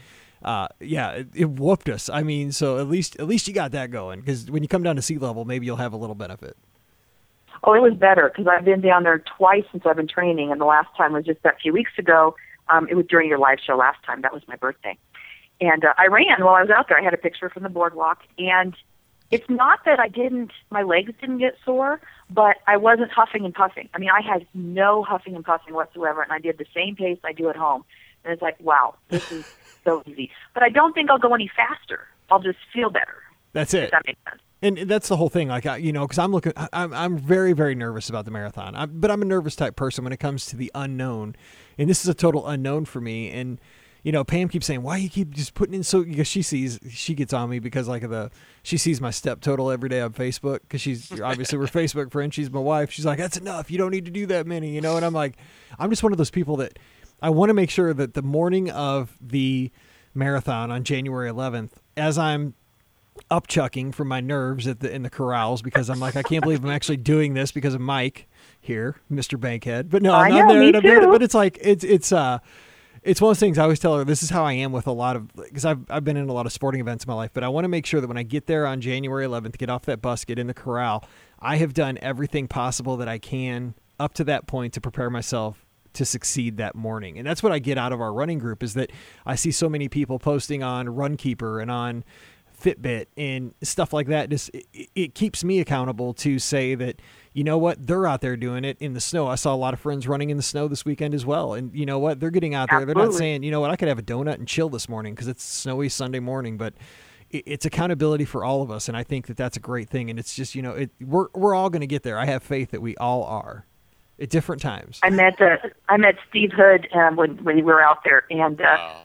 It whooped us. I mean, so at least you got that going, because when you come down to sea level, maybe you'll have a little benefit. Oh, it was better, because I've been down there twice since I've been training, and the last time was just a few weeks ago. It was during your live show last time. That was my birthday. And I ran while I was out there. I had a picture from the boardwalk, and it's not that my legs didn't get sore, but I wasn't huffing and puffing. I mean, I had no huffing and puffing whatsoever, and I did the same pace I do at home. And it's like, wow, this is so easy. But I don't think I'll go any faster. I'll just feel better. That's it. If that makes sense. And that's the whole thing. Like, because I'm very, very nervous about the marathon. But I'm a nervous type person when it comes to the unknown. And this is a total unknown for me. And, Pam keeps saying, why you keep just putting in so, because she gets on me because she sees my step total every day on Facebook, because obviously we're Facebook friends. She's my wife. She's like, that's enough. You don't need to do that many, And I'm like, I'm just one of those people that I want to make sure that the morning of the marathon on January 11th, as I'm upchucking from my nerves in the corrals, because I'm like, I can't believe I'm actually doing this because of Mike here, Mr. Bankhead. But no, I'm not there. But it's like it's one of those things. I always tell her, this is how I am with a lot of, because I've been in a lot of sporting events in my life. But I want to make sure that when I get there on January 11th, get off that bus, get in the corral, I have done everything possible that I can up to that point to prepare myself to succeed that morning. And that's what I get out of our running group, is that I see so many people posting on Runkeeper and on Fitbit and stuff like that. It keeps me accountable to say that, you know what, they're out there doing it in the snow. I saw a lot of friends running in the snow this weekend as well. And you know what, they're getting out there. Absolutely. They're not saying, you know what, I could have a donut and chill this morning because it's snowy Sunday morning, but it's accountability for all of us. And I think that that's a great thing. And it's just, we're all going to get there. I have faith that we all are. At different times. I met Steve Hood when we were out there, and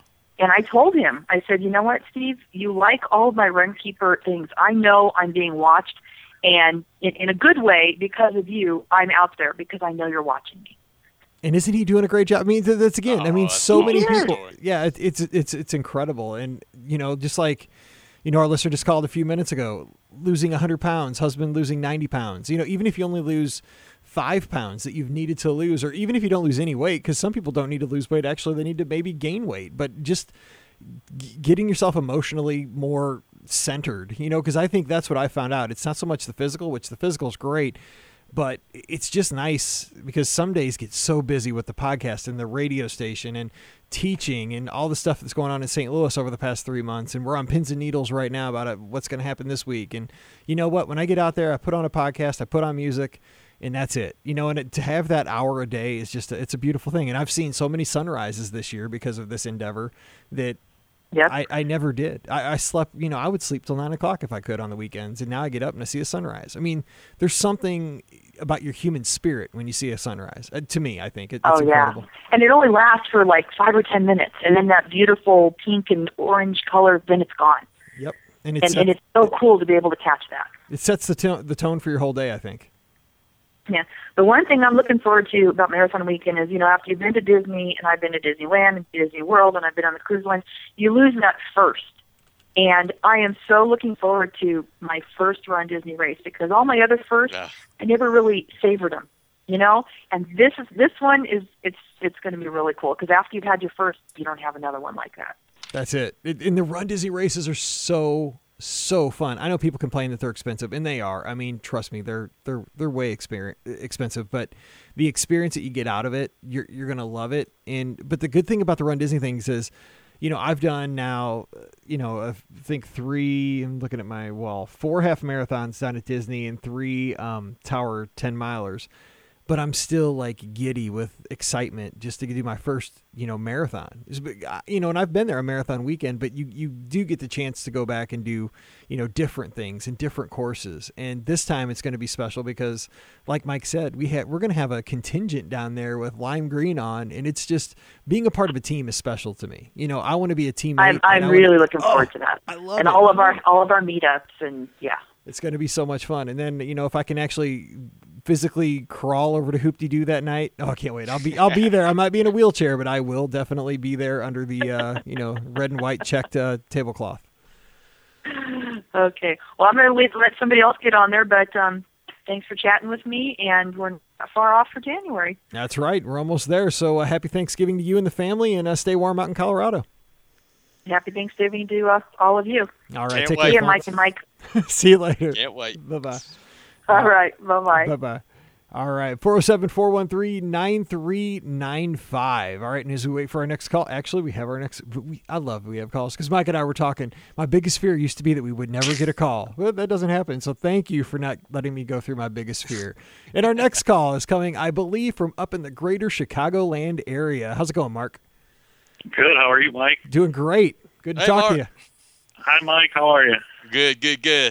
I told him, I said, you know what, Steve, you like all of my Runkeeper things. I know I'm being watched, and in a good way, because of you, I'm out there because I know you're watching me. And isn't he doing a great job? I mean, that's again. I mean, so many people. Yeah, it's incredible, and just like. Our listener just called a few minutes ago, losing 100 pounds, husband losing 90 pounds. Even if you only lose 5 pounds that you've needed to lose, or even if you don't lose any weight, because some people don't need to lose weight. Actually, they need to maybe gain weight, but just getting yourself emotionally more centered, because I think that's what I found out. It's not so much the physical, which the physical is great, but it's just nice because some days get so busy with the podcast and the radio station and teaching and all the stuff that's going on in St. Louis over the past 3 months. And we're on pins and needles right now about what's going to happen this week. And you know what? When I get out there, I put on a podcast, I put on music, and that's it. And to have that hour a day is just, it's a beautiful thing. And I've seen so many sunrises this year because of this endeavor that I never did. I slept, I would sleep till 9 o'clock if I could on the weekends. And now I get up and I see a sunrise. I mean, there's something about your human spirit when you see a sunrise. To me, I think it's incredible. Yeah. And it only lasts for like 5 or 10 minutes. And then that beautiful pink and orange color, then it's gone. Yep. And it's so cool to be able to catch that. It sets the tone for your whole day, I think. Yeah. The one thing I'm looking forward to about Marathon Weekend is, after you've been to Disney, and I've been to Disneyland and Disney World, and I've been on the cruise line, you lose that first. And I am so looking forward to my first run Disney race, because all my other firsts, I never really savored them, And this one is it's going to be really cool, because after you've had your first, you don't have another one like that. That's it. And the Run Disney races are so fun. I know people complain that they're expensive, and they are. I mean, trust me, they're way expensive, but the experience that you get out of it, you're going to love it. But the good thing about the Run Disney things is, I've done now, I think 3, I'm looking at my wall, 4 half marathons down at Disney and 3 Tower 10 milers. But I'm still like giddy with excitement just to do my first, marathon. And I've been there a marathon weekend, but you do get the chance to go back and do, different things and different courses. And this time it's going to be special because, like Mike said, we're going to have a contingent down there with lime green on, and it's just being a part of a team is special to me. I want to be a teammate. I'm really looking forward to that. I love it. All of our meetups, and it's going to be so much fun. And then, if I can actually physically crawl over to Hoop-Dee-Doo that night, I can't wait. I'll be there. I might be in a wheelchair, but I will definitely be there under the red and white checked tablecloth. Okay. Well, I'm going to let somebody else get on there, but thanks for chatting with me, and we're not far off for January. That's right. We're almost there. So happy Thanksgiving to you and the family, and stay warm out in Colorado. Happy Thanksgiving to all of you. All right. Take care. See you, Mike and Mike. See you later. Can't wait. Bye-bye. All right. Bye-bye. Bye-bye. All right. 407-413-9395. All right. And as we wait for our next call, actually, we have our next. I love we have calls because Mike and I were talking. My biggest fear used to be that we would never get a call. Well, that doesn't happen. So thank you for not letting me go through my biggest fear. And our next call is coming, I believe, from up in the greater Chicagoland area. How's it going, Mark? Good. How are you, Mike? Doing great. Good to talk to you. Hi, Mike. How are you? Good.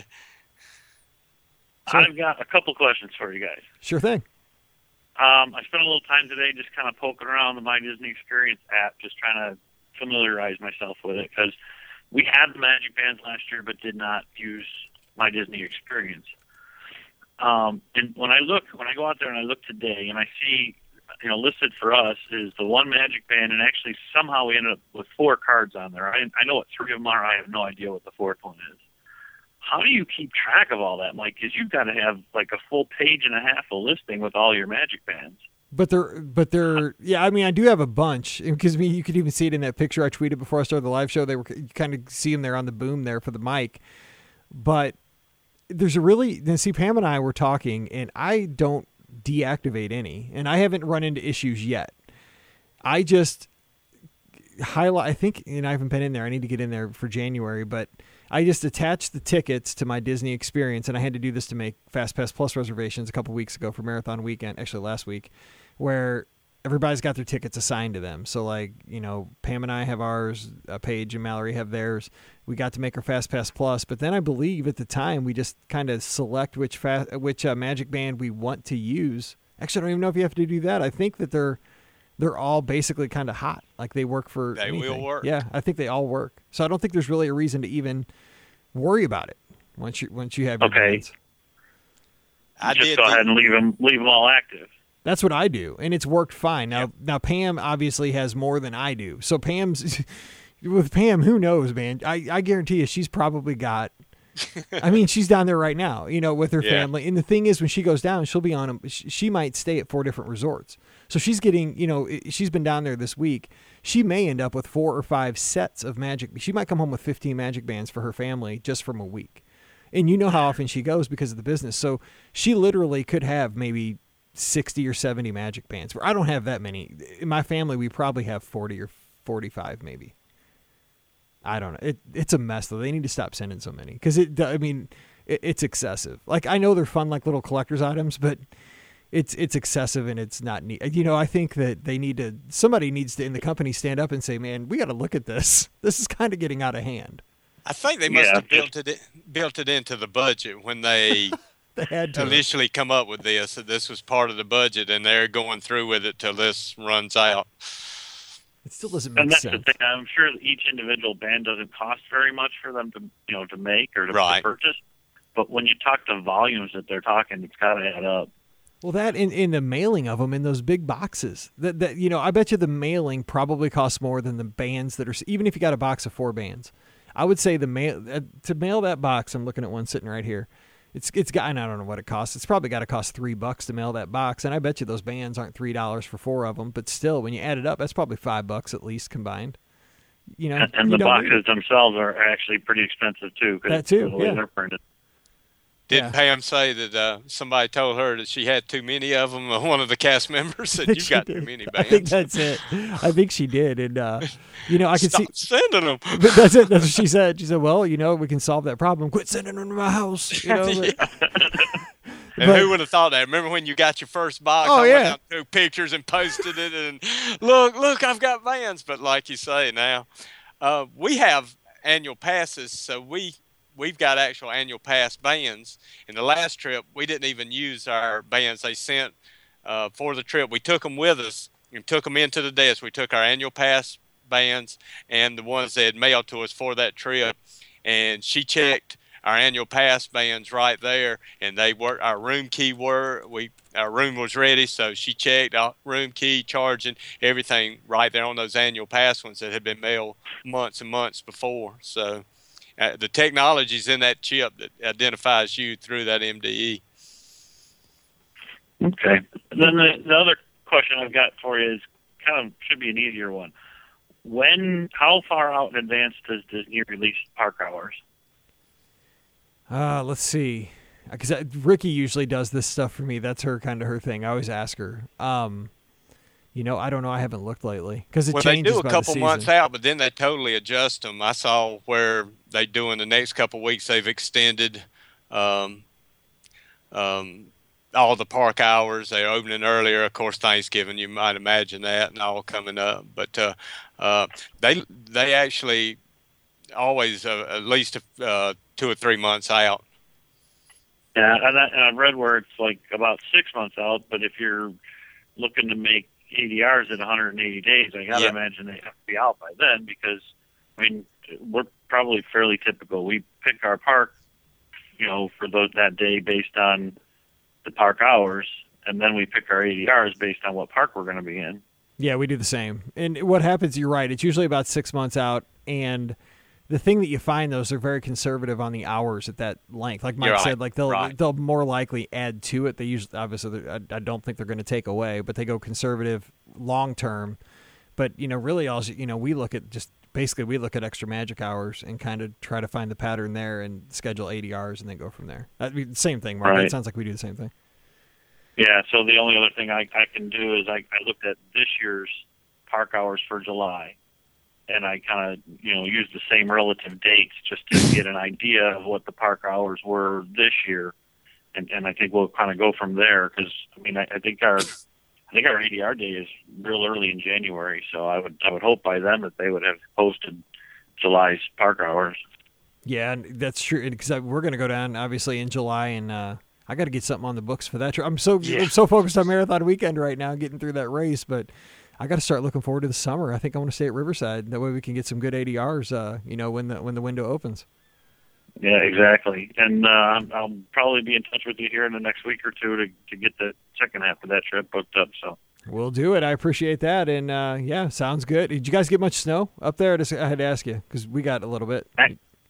Sure. I've got a couple questions for you guys. Sure thing. I spent a little time today just kind of poking around the My Disney Experience app, just trying to familiarize myself with it, because we had the Magic Bands last year but did not use My Disney Experience. And when I go out there and I look today and I see, listed for us is the one Magic Band, and actually somehow we ended up with 4 cards on there. I know what 3 of them are. I have no idea what the 4th one is. How do you keep track of all that, Mike? Because you've got to have like a full page and a half of listing with all your Magic Bands. But they're yeah. I mean, I do have a bunch because you could even see it in that picture I tweeted before I started the live show. You kind of see them there on the boom there for the mic. But there's Pam and I were talking, and I don't deactivate any, and I haven't run into issues yet. I just highlight. I think, and I haven't been in there. I need to get in there for January, but I just attached the tickets to my Disney Experience, and I had to do this to make FastPass Plus reservations a couple weeks ago for Marathon Weekend, actually last week, where everybody's got their tickets assigned to them. So, Pam and I have ours, Paige and Mallory have theirs. We got to make our FastPass Plus, but then I believe at the time we just kind of select which Magic Band we want to use. Actually, I don't even know if you have to do that. I think that they're all basically kind of hot. Like they work for anything. They will work. Yeah, I think they all work. So I don't think there's really a reason to even worry about it once you have your bands. Just go ahead and leave them all active. That's what I do, and it's worked fine. Now Pam obviously has more than I do. So with Pam, who knows, man? I guarantee you she's probably got I mean, she's down there right now, with her Yeah. family. And the thing is, when she goes down, she'll be on she might stay at 4 different resorts. So she's getting, she's been down there this week. She may end up with 4 or 5 sets of magic. She might come home with 15 magic bands for her family just from a week. And you know how often she goes because of the business. So she literally could have maybe 60 or 70 magic bands. I don't have that many. In my family, we probably have 40 or 45 maybe. I don't know. It's a mess, though. They need to stop sending so many because it's excessive. Like, I know they're fun, like little collector's items, but it's excessive and it's not neat. I think that somebody needs to in the company stand up and say, man, we got to look at this. This is kind of getting out of hand. I think they must have built it into the budget when they They had to. initially come up with this. That this was part of the budget, and they're going through with it till this runs out. It still doesn't make And that's sense. the thing. I'm sure that each individual band doesn't cost very much for them to to make or to Right. purchase. But when you talk to volumes that they're talking, it's got to add up. Well, that in the mailing of them in those big boxes. That I bet you the mailing probably costs more than the bands that are. Even if you got a box of 4 bands, I would say to mail that box. I'm looking at one sitting right here. It's got, and I don't know what it costs. It's probably got to cost $3 to mail that box, and I bet you those bands aren't $3 for 4 of them. But still, when you add it up, that's probably $5 at least combined. And the boxes themselves are actually pretty expensive too. That too, the way yeah. they're printed. Didn't Pam say that somebody told her that she had too many of them? One of the cast members said, "You got too many bands." I think that's it. I think she did, and I can Stop see sending them. But that's it. That's what she said. She said, "Well, we can solve that problem. Quit sending them to my house." And But- who would have thought that? Remember when you got your first box? Oh, I yeah. went out and took pictures and posted it, and look, I've got bands. But like you say now, we have annual passes, so we've got actual annual pass bands. In the last trip, we didn't even use our bands they sent for the trip. We took them with us and took them into the desk. We took our annual pass bands and the ones they had mailed to us for that trip, and she checked our annual pass bands right there, and they were our room key our room was ready, so she checked our room key, charging, everything right there on those annual pass ones that had been mailed months and months before. So the technology's in that chip that identifies you through that MDE. Okay. Then the other question I've got for you is should be an easier one. How far out in advance does Disney release park hours? Let's see, because Ricky usually does this stuff for me. That's her thing. I always ask her. I don't know. I haven't looked lately because it They changes do a by couple the months season. out, but then they totally adjust them. I saw where they do in the next couple weeks. They've extended all the park hours. They're opening earlier. Of course, Thanksgiving, you might imagine that, and all coming up. But they actually always at least 2 or 3 months out. Yeah, and I've read where it's like about 6 months out. But if you're looking to make ADRs at 180 days, I gotta imagine they have to be out by then, because we're probably fairly typical. We pick our park, for that day based on the park hours, and then we pick our ADRs based on what park we're going to be in. Yeah, we do the same. And what happens, you're right, it's usually about 6 months out, and the thing that you find, those are very conservative on the hours at that length. Like Mike said, like they'll more likely add to it. They usually, obviously, I don't think they're going to take away, but they go conservative long term. But really, we look at extra magic hours and kind of try to find the pattern there and schedule ADRs and then go from there. Same thing, Mark. Right. It sounds like we do the same thing. Yeah. So the only other thing I can do is I looked at this year's park hours for July, and I kind of used the same relative dates just to get an idea of what the park hours were this year, and I think we'll kind of go from there, because I think our ADR day is real early in January, so I would hope by then that they would have posted July's park hours. Yeah, and that's true, because we're going to go down obviously in July, and I got to get something on the books for that trip. I'm so focused on Marathon Weekend right now, getting through that race, but I got to start looking forward to the summer. I think I want to stay at Riverside. That way we can get some good ADRs, when the window opens. Yeah, exactly. And I'll probably be in touch with you here in the next week or two to get the second half of that trip booked up. So we'll do it. I appreciate that. And sounds good. Did you guys get much snow up there? I had to ask you because we got a little bit. I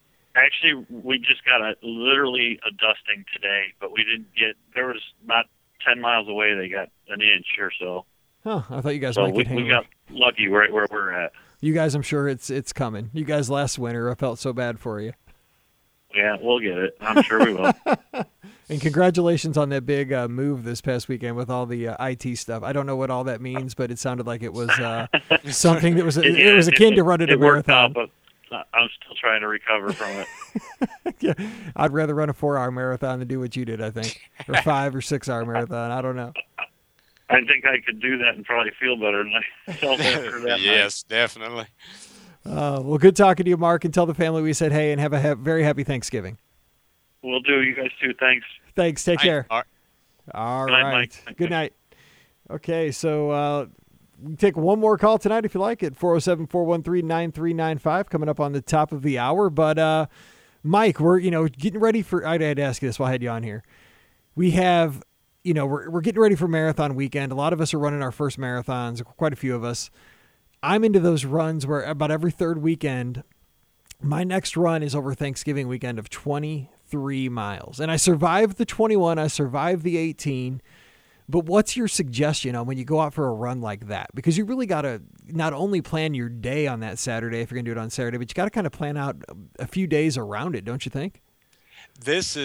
Actually, we just got literally a dusting today, but we didn't get. There was about 10 miles away. They got an inch or so. Huh? I thought you guys So might get we got lucky right where we're at. You guys, I'm sure it's coming. You guys last winter, I felt so bad for you. Yeah, we'll get it. I'm sure we will. And congratulations on that big move this past weekend with all the IT stuff. I don't know what all that means, but it sounded like it was something that was it was akin to running a marathon. Worked out, but I'm still trying to recover from it. Yeah, I'd rather run a 4-hour marathon than do what you did, I think, or 5 or 6 hour marathon. I don't know. I think I could do that and probably feel better than I felt after that. Yes, definitely. Well, good talking to you, Mark, and tell the family we said hey and have a very happy Thanksgiving. We'll do. You guys too. Thanks. Thanks. Take care. All right. Mike. Good night. Okay, so we can take one more call tonight if you like it. 407-413-9395 coming up on the top of the hour. But Mike, we're getting ready for. I had to ask you this while I had you on here. We have, we're getting ready for marathon weekend. A lot of us are running our first marathons. Quite a few of us. I'm into those runs where about every third weekend, my next run is over Thanksgiving weekend of 23 miles. And I survived the 21, I survived the 18. But what's your suggestion on when you go out for a run like that? Because you really got to not only plan your day on that Saturday, if you're going to do it on Saturday, but you got to kind of plan out a few days around it, don't you think? This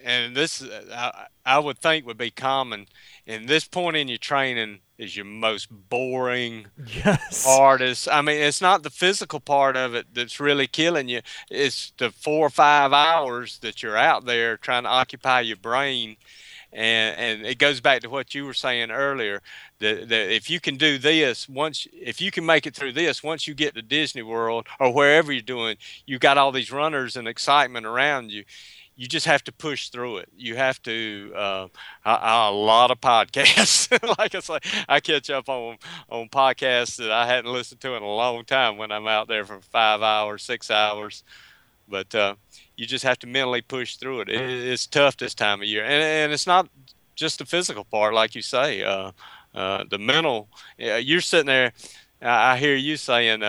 I would think would be common. And this point in your training is your most boring hardest. I mean, it's not the physical part of it that's really killing you. It's the 4 or 5 hours that you're out there trying to occupy your brain. And it goes back to what you were saying earlier, that if you can do this, if you can make it through this, once you get to Disney World or wherever you're doing, you got all these runners and excitement around you. You just have to push through it. You have to a lot of podcasts. Like I say, I catch up on podcasts that I hadn't listened to in a long time when I'm out there for 5 hours, 6 hours. But you just have to mentally push through it. It's tough this time of year, and it's not just the physical part, like you say. The mental. You're sitting there. I hear you saying,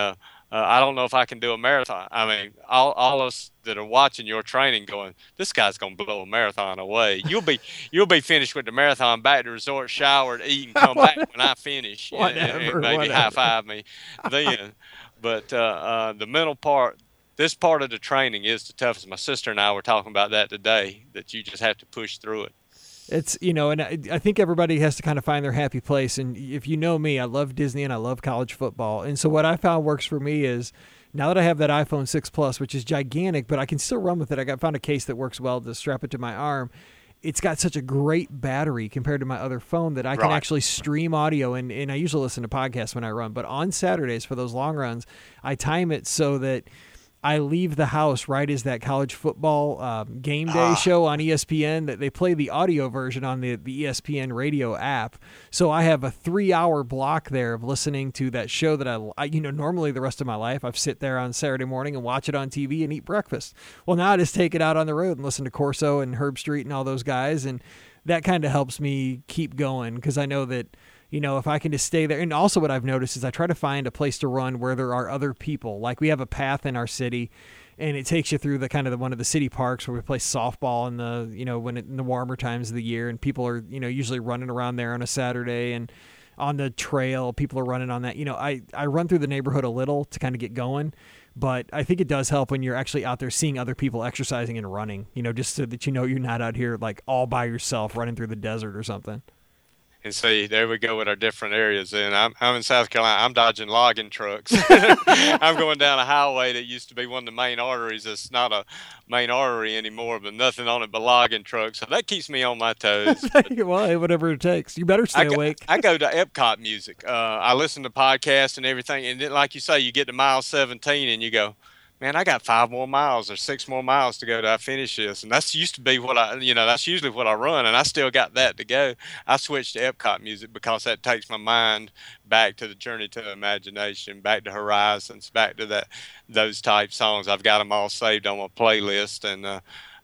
I don't know if I can do a marathon. I mean, all us that are watching your training going, this guy's going to blow a marathon away. You'll be finished with the marathon, back to resort, showered, eat, and come back when I finish. And maybe high-five me then. But the mental part, this part of the training is the toughest. My sister and I were talking about that today, that you just have to push through it. It's, and I think everybody has to kind of find their happy place. And if you know me, I love Disney and I love college football. And so what I found works for me is, now that I have that iPhone 6 Plus, which is gigantic, but I can still run with it. I found a case that works well to strap it to my arm. It's got such a great battery compared to my other phone that I can actually stream audio. And I usually listen to podcasts when I run. But on Saturdays for those long runs, I time it so that I leave the house right as that college football game day show on ESPN. That they play the audio version on the ESPN radio app. So I have a 3-hour block there of listening to that show that I normally the rest of my life I've sit there on Saturday morning and watch it on TV and eat breakfast. Well, now I just take it out on the road and listen to Corso and Herb Street and all those guys, and that kind of helps me keep going because I know that. If I can just stay there. And also what I've noticed is I try to find a place to run where there are other people. Like we have a path in our city and it takes you through one of the city parks where we play softball in in the warmer times of the year, and people are, usually running around there on a Saturday, and on the trail, people are running on that. I run through the neighborhood a little to kind of get going, but I think it does help when you're actually out there seeing other people exercising and running, just so that you're not out here like all by yourself running through the desert or something. And see, there we go with our different areas. And I'm in South Carolina. I'm dodging logging trucks. I'm going down a highway that used to be one of the main arteries. It's not a main artery anymore, but nothing on it but logging trucks. So that keeps me on my toes. Well, whatever it takes. You better stay awake. I go to Epcot music. I listen to podcasts and everything. And then, like you say, you get to mile 17 and you go, man, I got 5 more miles or 6 more miles to go to finish this. And that's used to be that's usually what I run. And I still got that to go. I switched to Epcot music because that takes my mind back to the Journey to Imagination, back to Horizons, back to those type songs. I've got them all saved on my playlist. And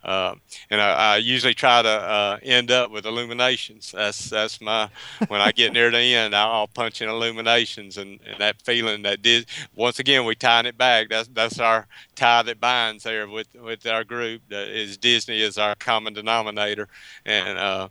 And I usually try to end up with Illuminations. That's my, when I get near the end, I'll punch in Illuminations, and that feeling that once again, we tying it back. That's our tie that binds there with our group. Is Disney is our common denominator, and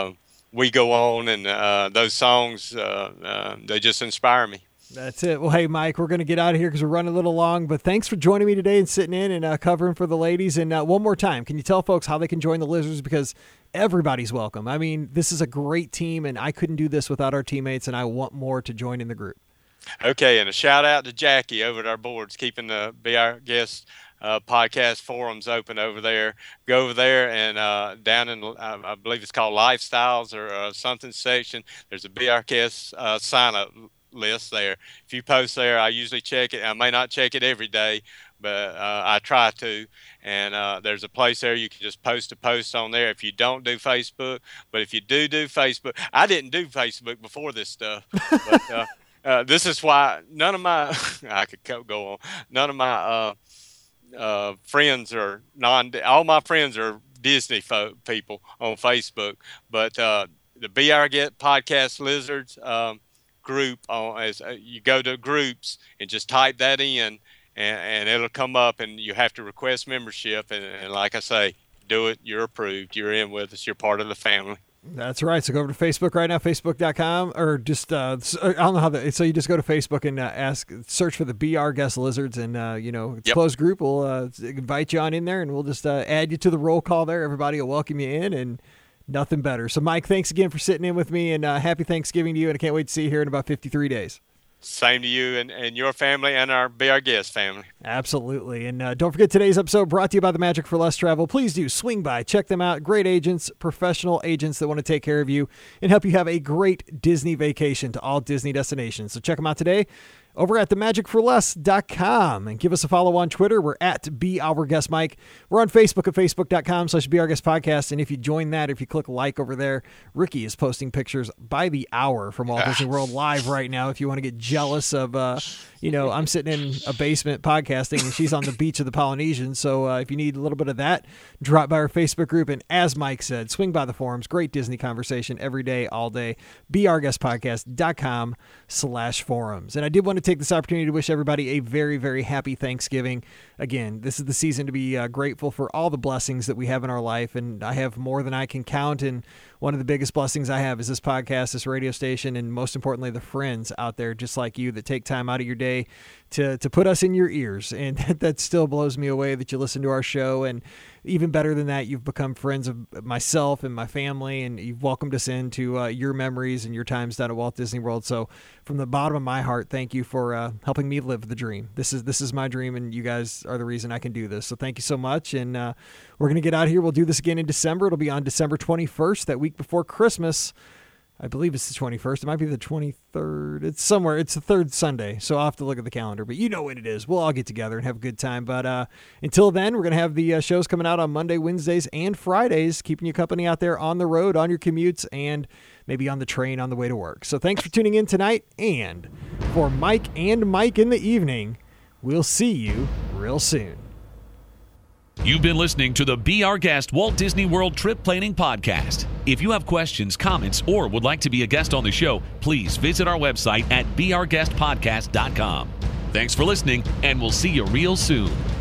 we go on, and those songs they just inspire me. That's it. Well, hey, Mike, we're going to get out of here because we're running a little long, but thanks for joining me today and sitting in and covering for the ladies. And one more time, can you tell folks how they can join the Lizards? Because everybody's welcome. I mean, this is a great team, and I couldn't do this without our teammates, and I want more to join in the group. Okay, and a shout out to Jackie over at our boards, keeping the Be Our Guest podcast forums open over there. Go over there and down in, I believe it's called Lifestyles or something section, there's a Be Our Guest sign-up list there. If you post there, I usually check it. I may not check it every day, but I try to. And there's a place there you can just post a post on there if you don't do Facebook. But if you do Facebook, I didn't do Facebook before this stuff. But this is why none of my, I could go on, none of my friends are all my friends are Disney people on Facebook. But the Be Our Guest Podcast Lizards group, as you go to groups and just type that in, and it'll come up, and you have to request membership, and like I say, do it, you're approved, you're in with us, you're part of the family. That's right. So go over to Facebook right now, facebook.com, or just I don't know how so you just go to Facebook and search for the Be Our Guest Lizards, and it's a closed group. We'll invite you on in there, and we'll just add you to the roll call there. Everybody will welcome you in, and nothing better. So, Mike, thanks again for sitting in with me, and happy Thanksgiving to you, and I can't wait to see you here in about 53 days. Same to you and your family and our Be Our Guest family. Absolutely. And don't forget, today's episode brought to you by the Magic for Less Travel. Please do swing by, check them out. Great agents, professional agents that want to take care of you and help you have a great Disney vacation to all Disney destinations. So check them out today over at themagicforless.com, and give us a follow on Twitter. We're at Be Our Guest Mike. We're on Facebook at facebook.com/Be Our Guest Podcast. And if you join that, if you click like over there, Ricky is posting pictures by the hour from Walt Disney World live right now. If you want to get jealous of, I'm sitting in a basement podcasting, and she's on the beach of the Polynesian. So if you need a little bit of that, drop by our Facebook group. And as Mike said, swing by the forums. Great Disney conversation every day, all day. BeOurGuestPodcast.com/forums. And I did want to take this opportunity to wish everybody a very, very happy Thanksgiving. Again, this is the season to be grateful for all the blessings that we have in our life, and I have more than I can count, and one of the biggest blessings I have is this podcast, this radio station, and most importantly, the friends out there just like you that take time out of your day to put us in your ears. And that still blows me away that you listen to our show. And even better than that, you've become friends of myself and my family, and you've welcomed us into your memories and your times down at Walt Disney World. So from the bottom of my heart, thank you for helping me live the dream. This is my dream, and you guys are the reason I can do this. So thank you so much. And we're going to get out of here. We'll do this again in December. It'll be on December 21st, that week before Christmas. I believe it's the 21st. It might be the 23rd. It's somewhere. It's the third Sunday, so I'll have to look at the calendar. But you know what it is. We'll all get together and have a good time. But until then, we're going to have the shows coming out on Monday, Wednesdays, and Fridays, keeping you company out there on the road, on your commutes, and maybe on the train on the way to work. So thanks for tuning in tonight. And for Mike and Mike in the evening, we'll see you real soon. You've been listening to the Be Our Guest Walt Disney World Trip Planning Podcast. If you have questions, comments, or would like to be a guest on the show, please visit our website at beourguestpodcast.com. Thanks for listening, and we'll see you real soon.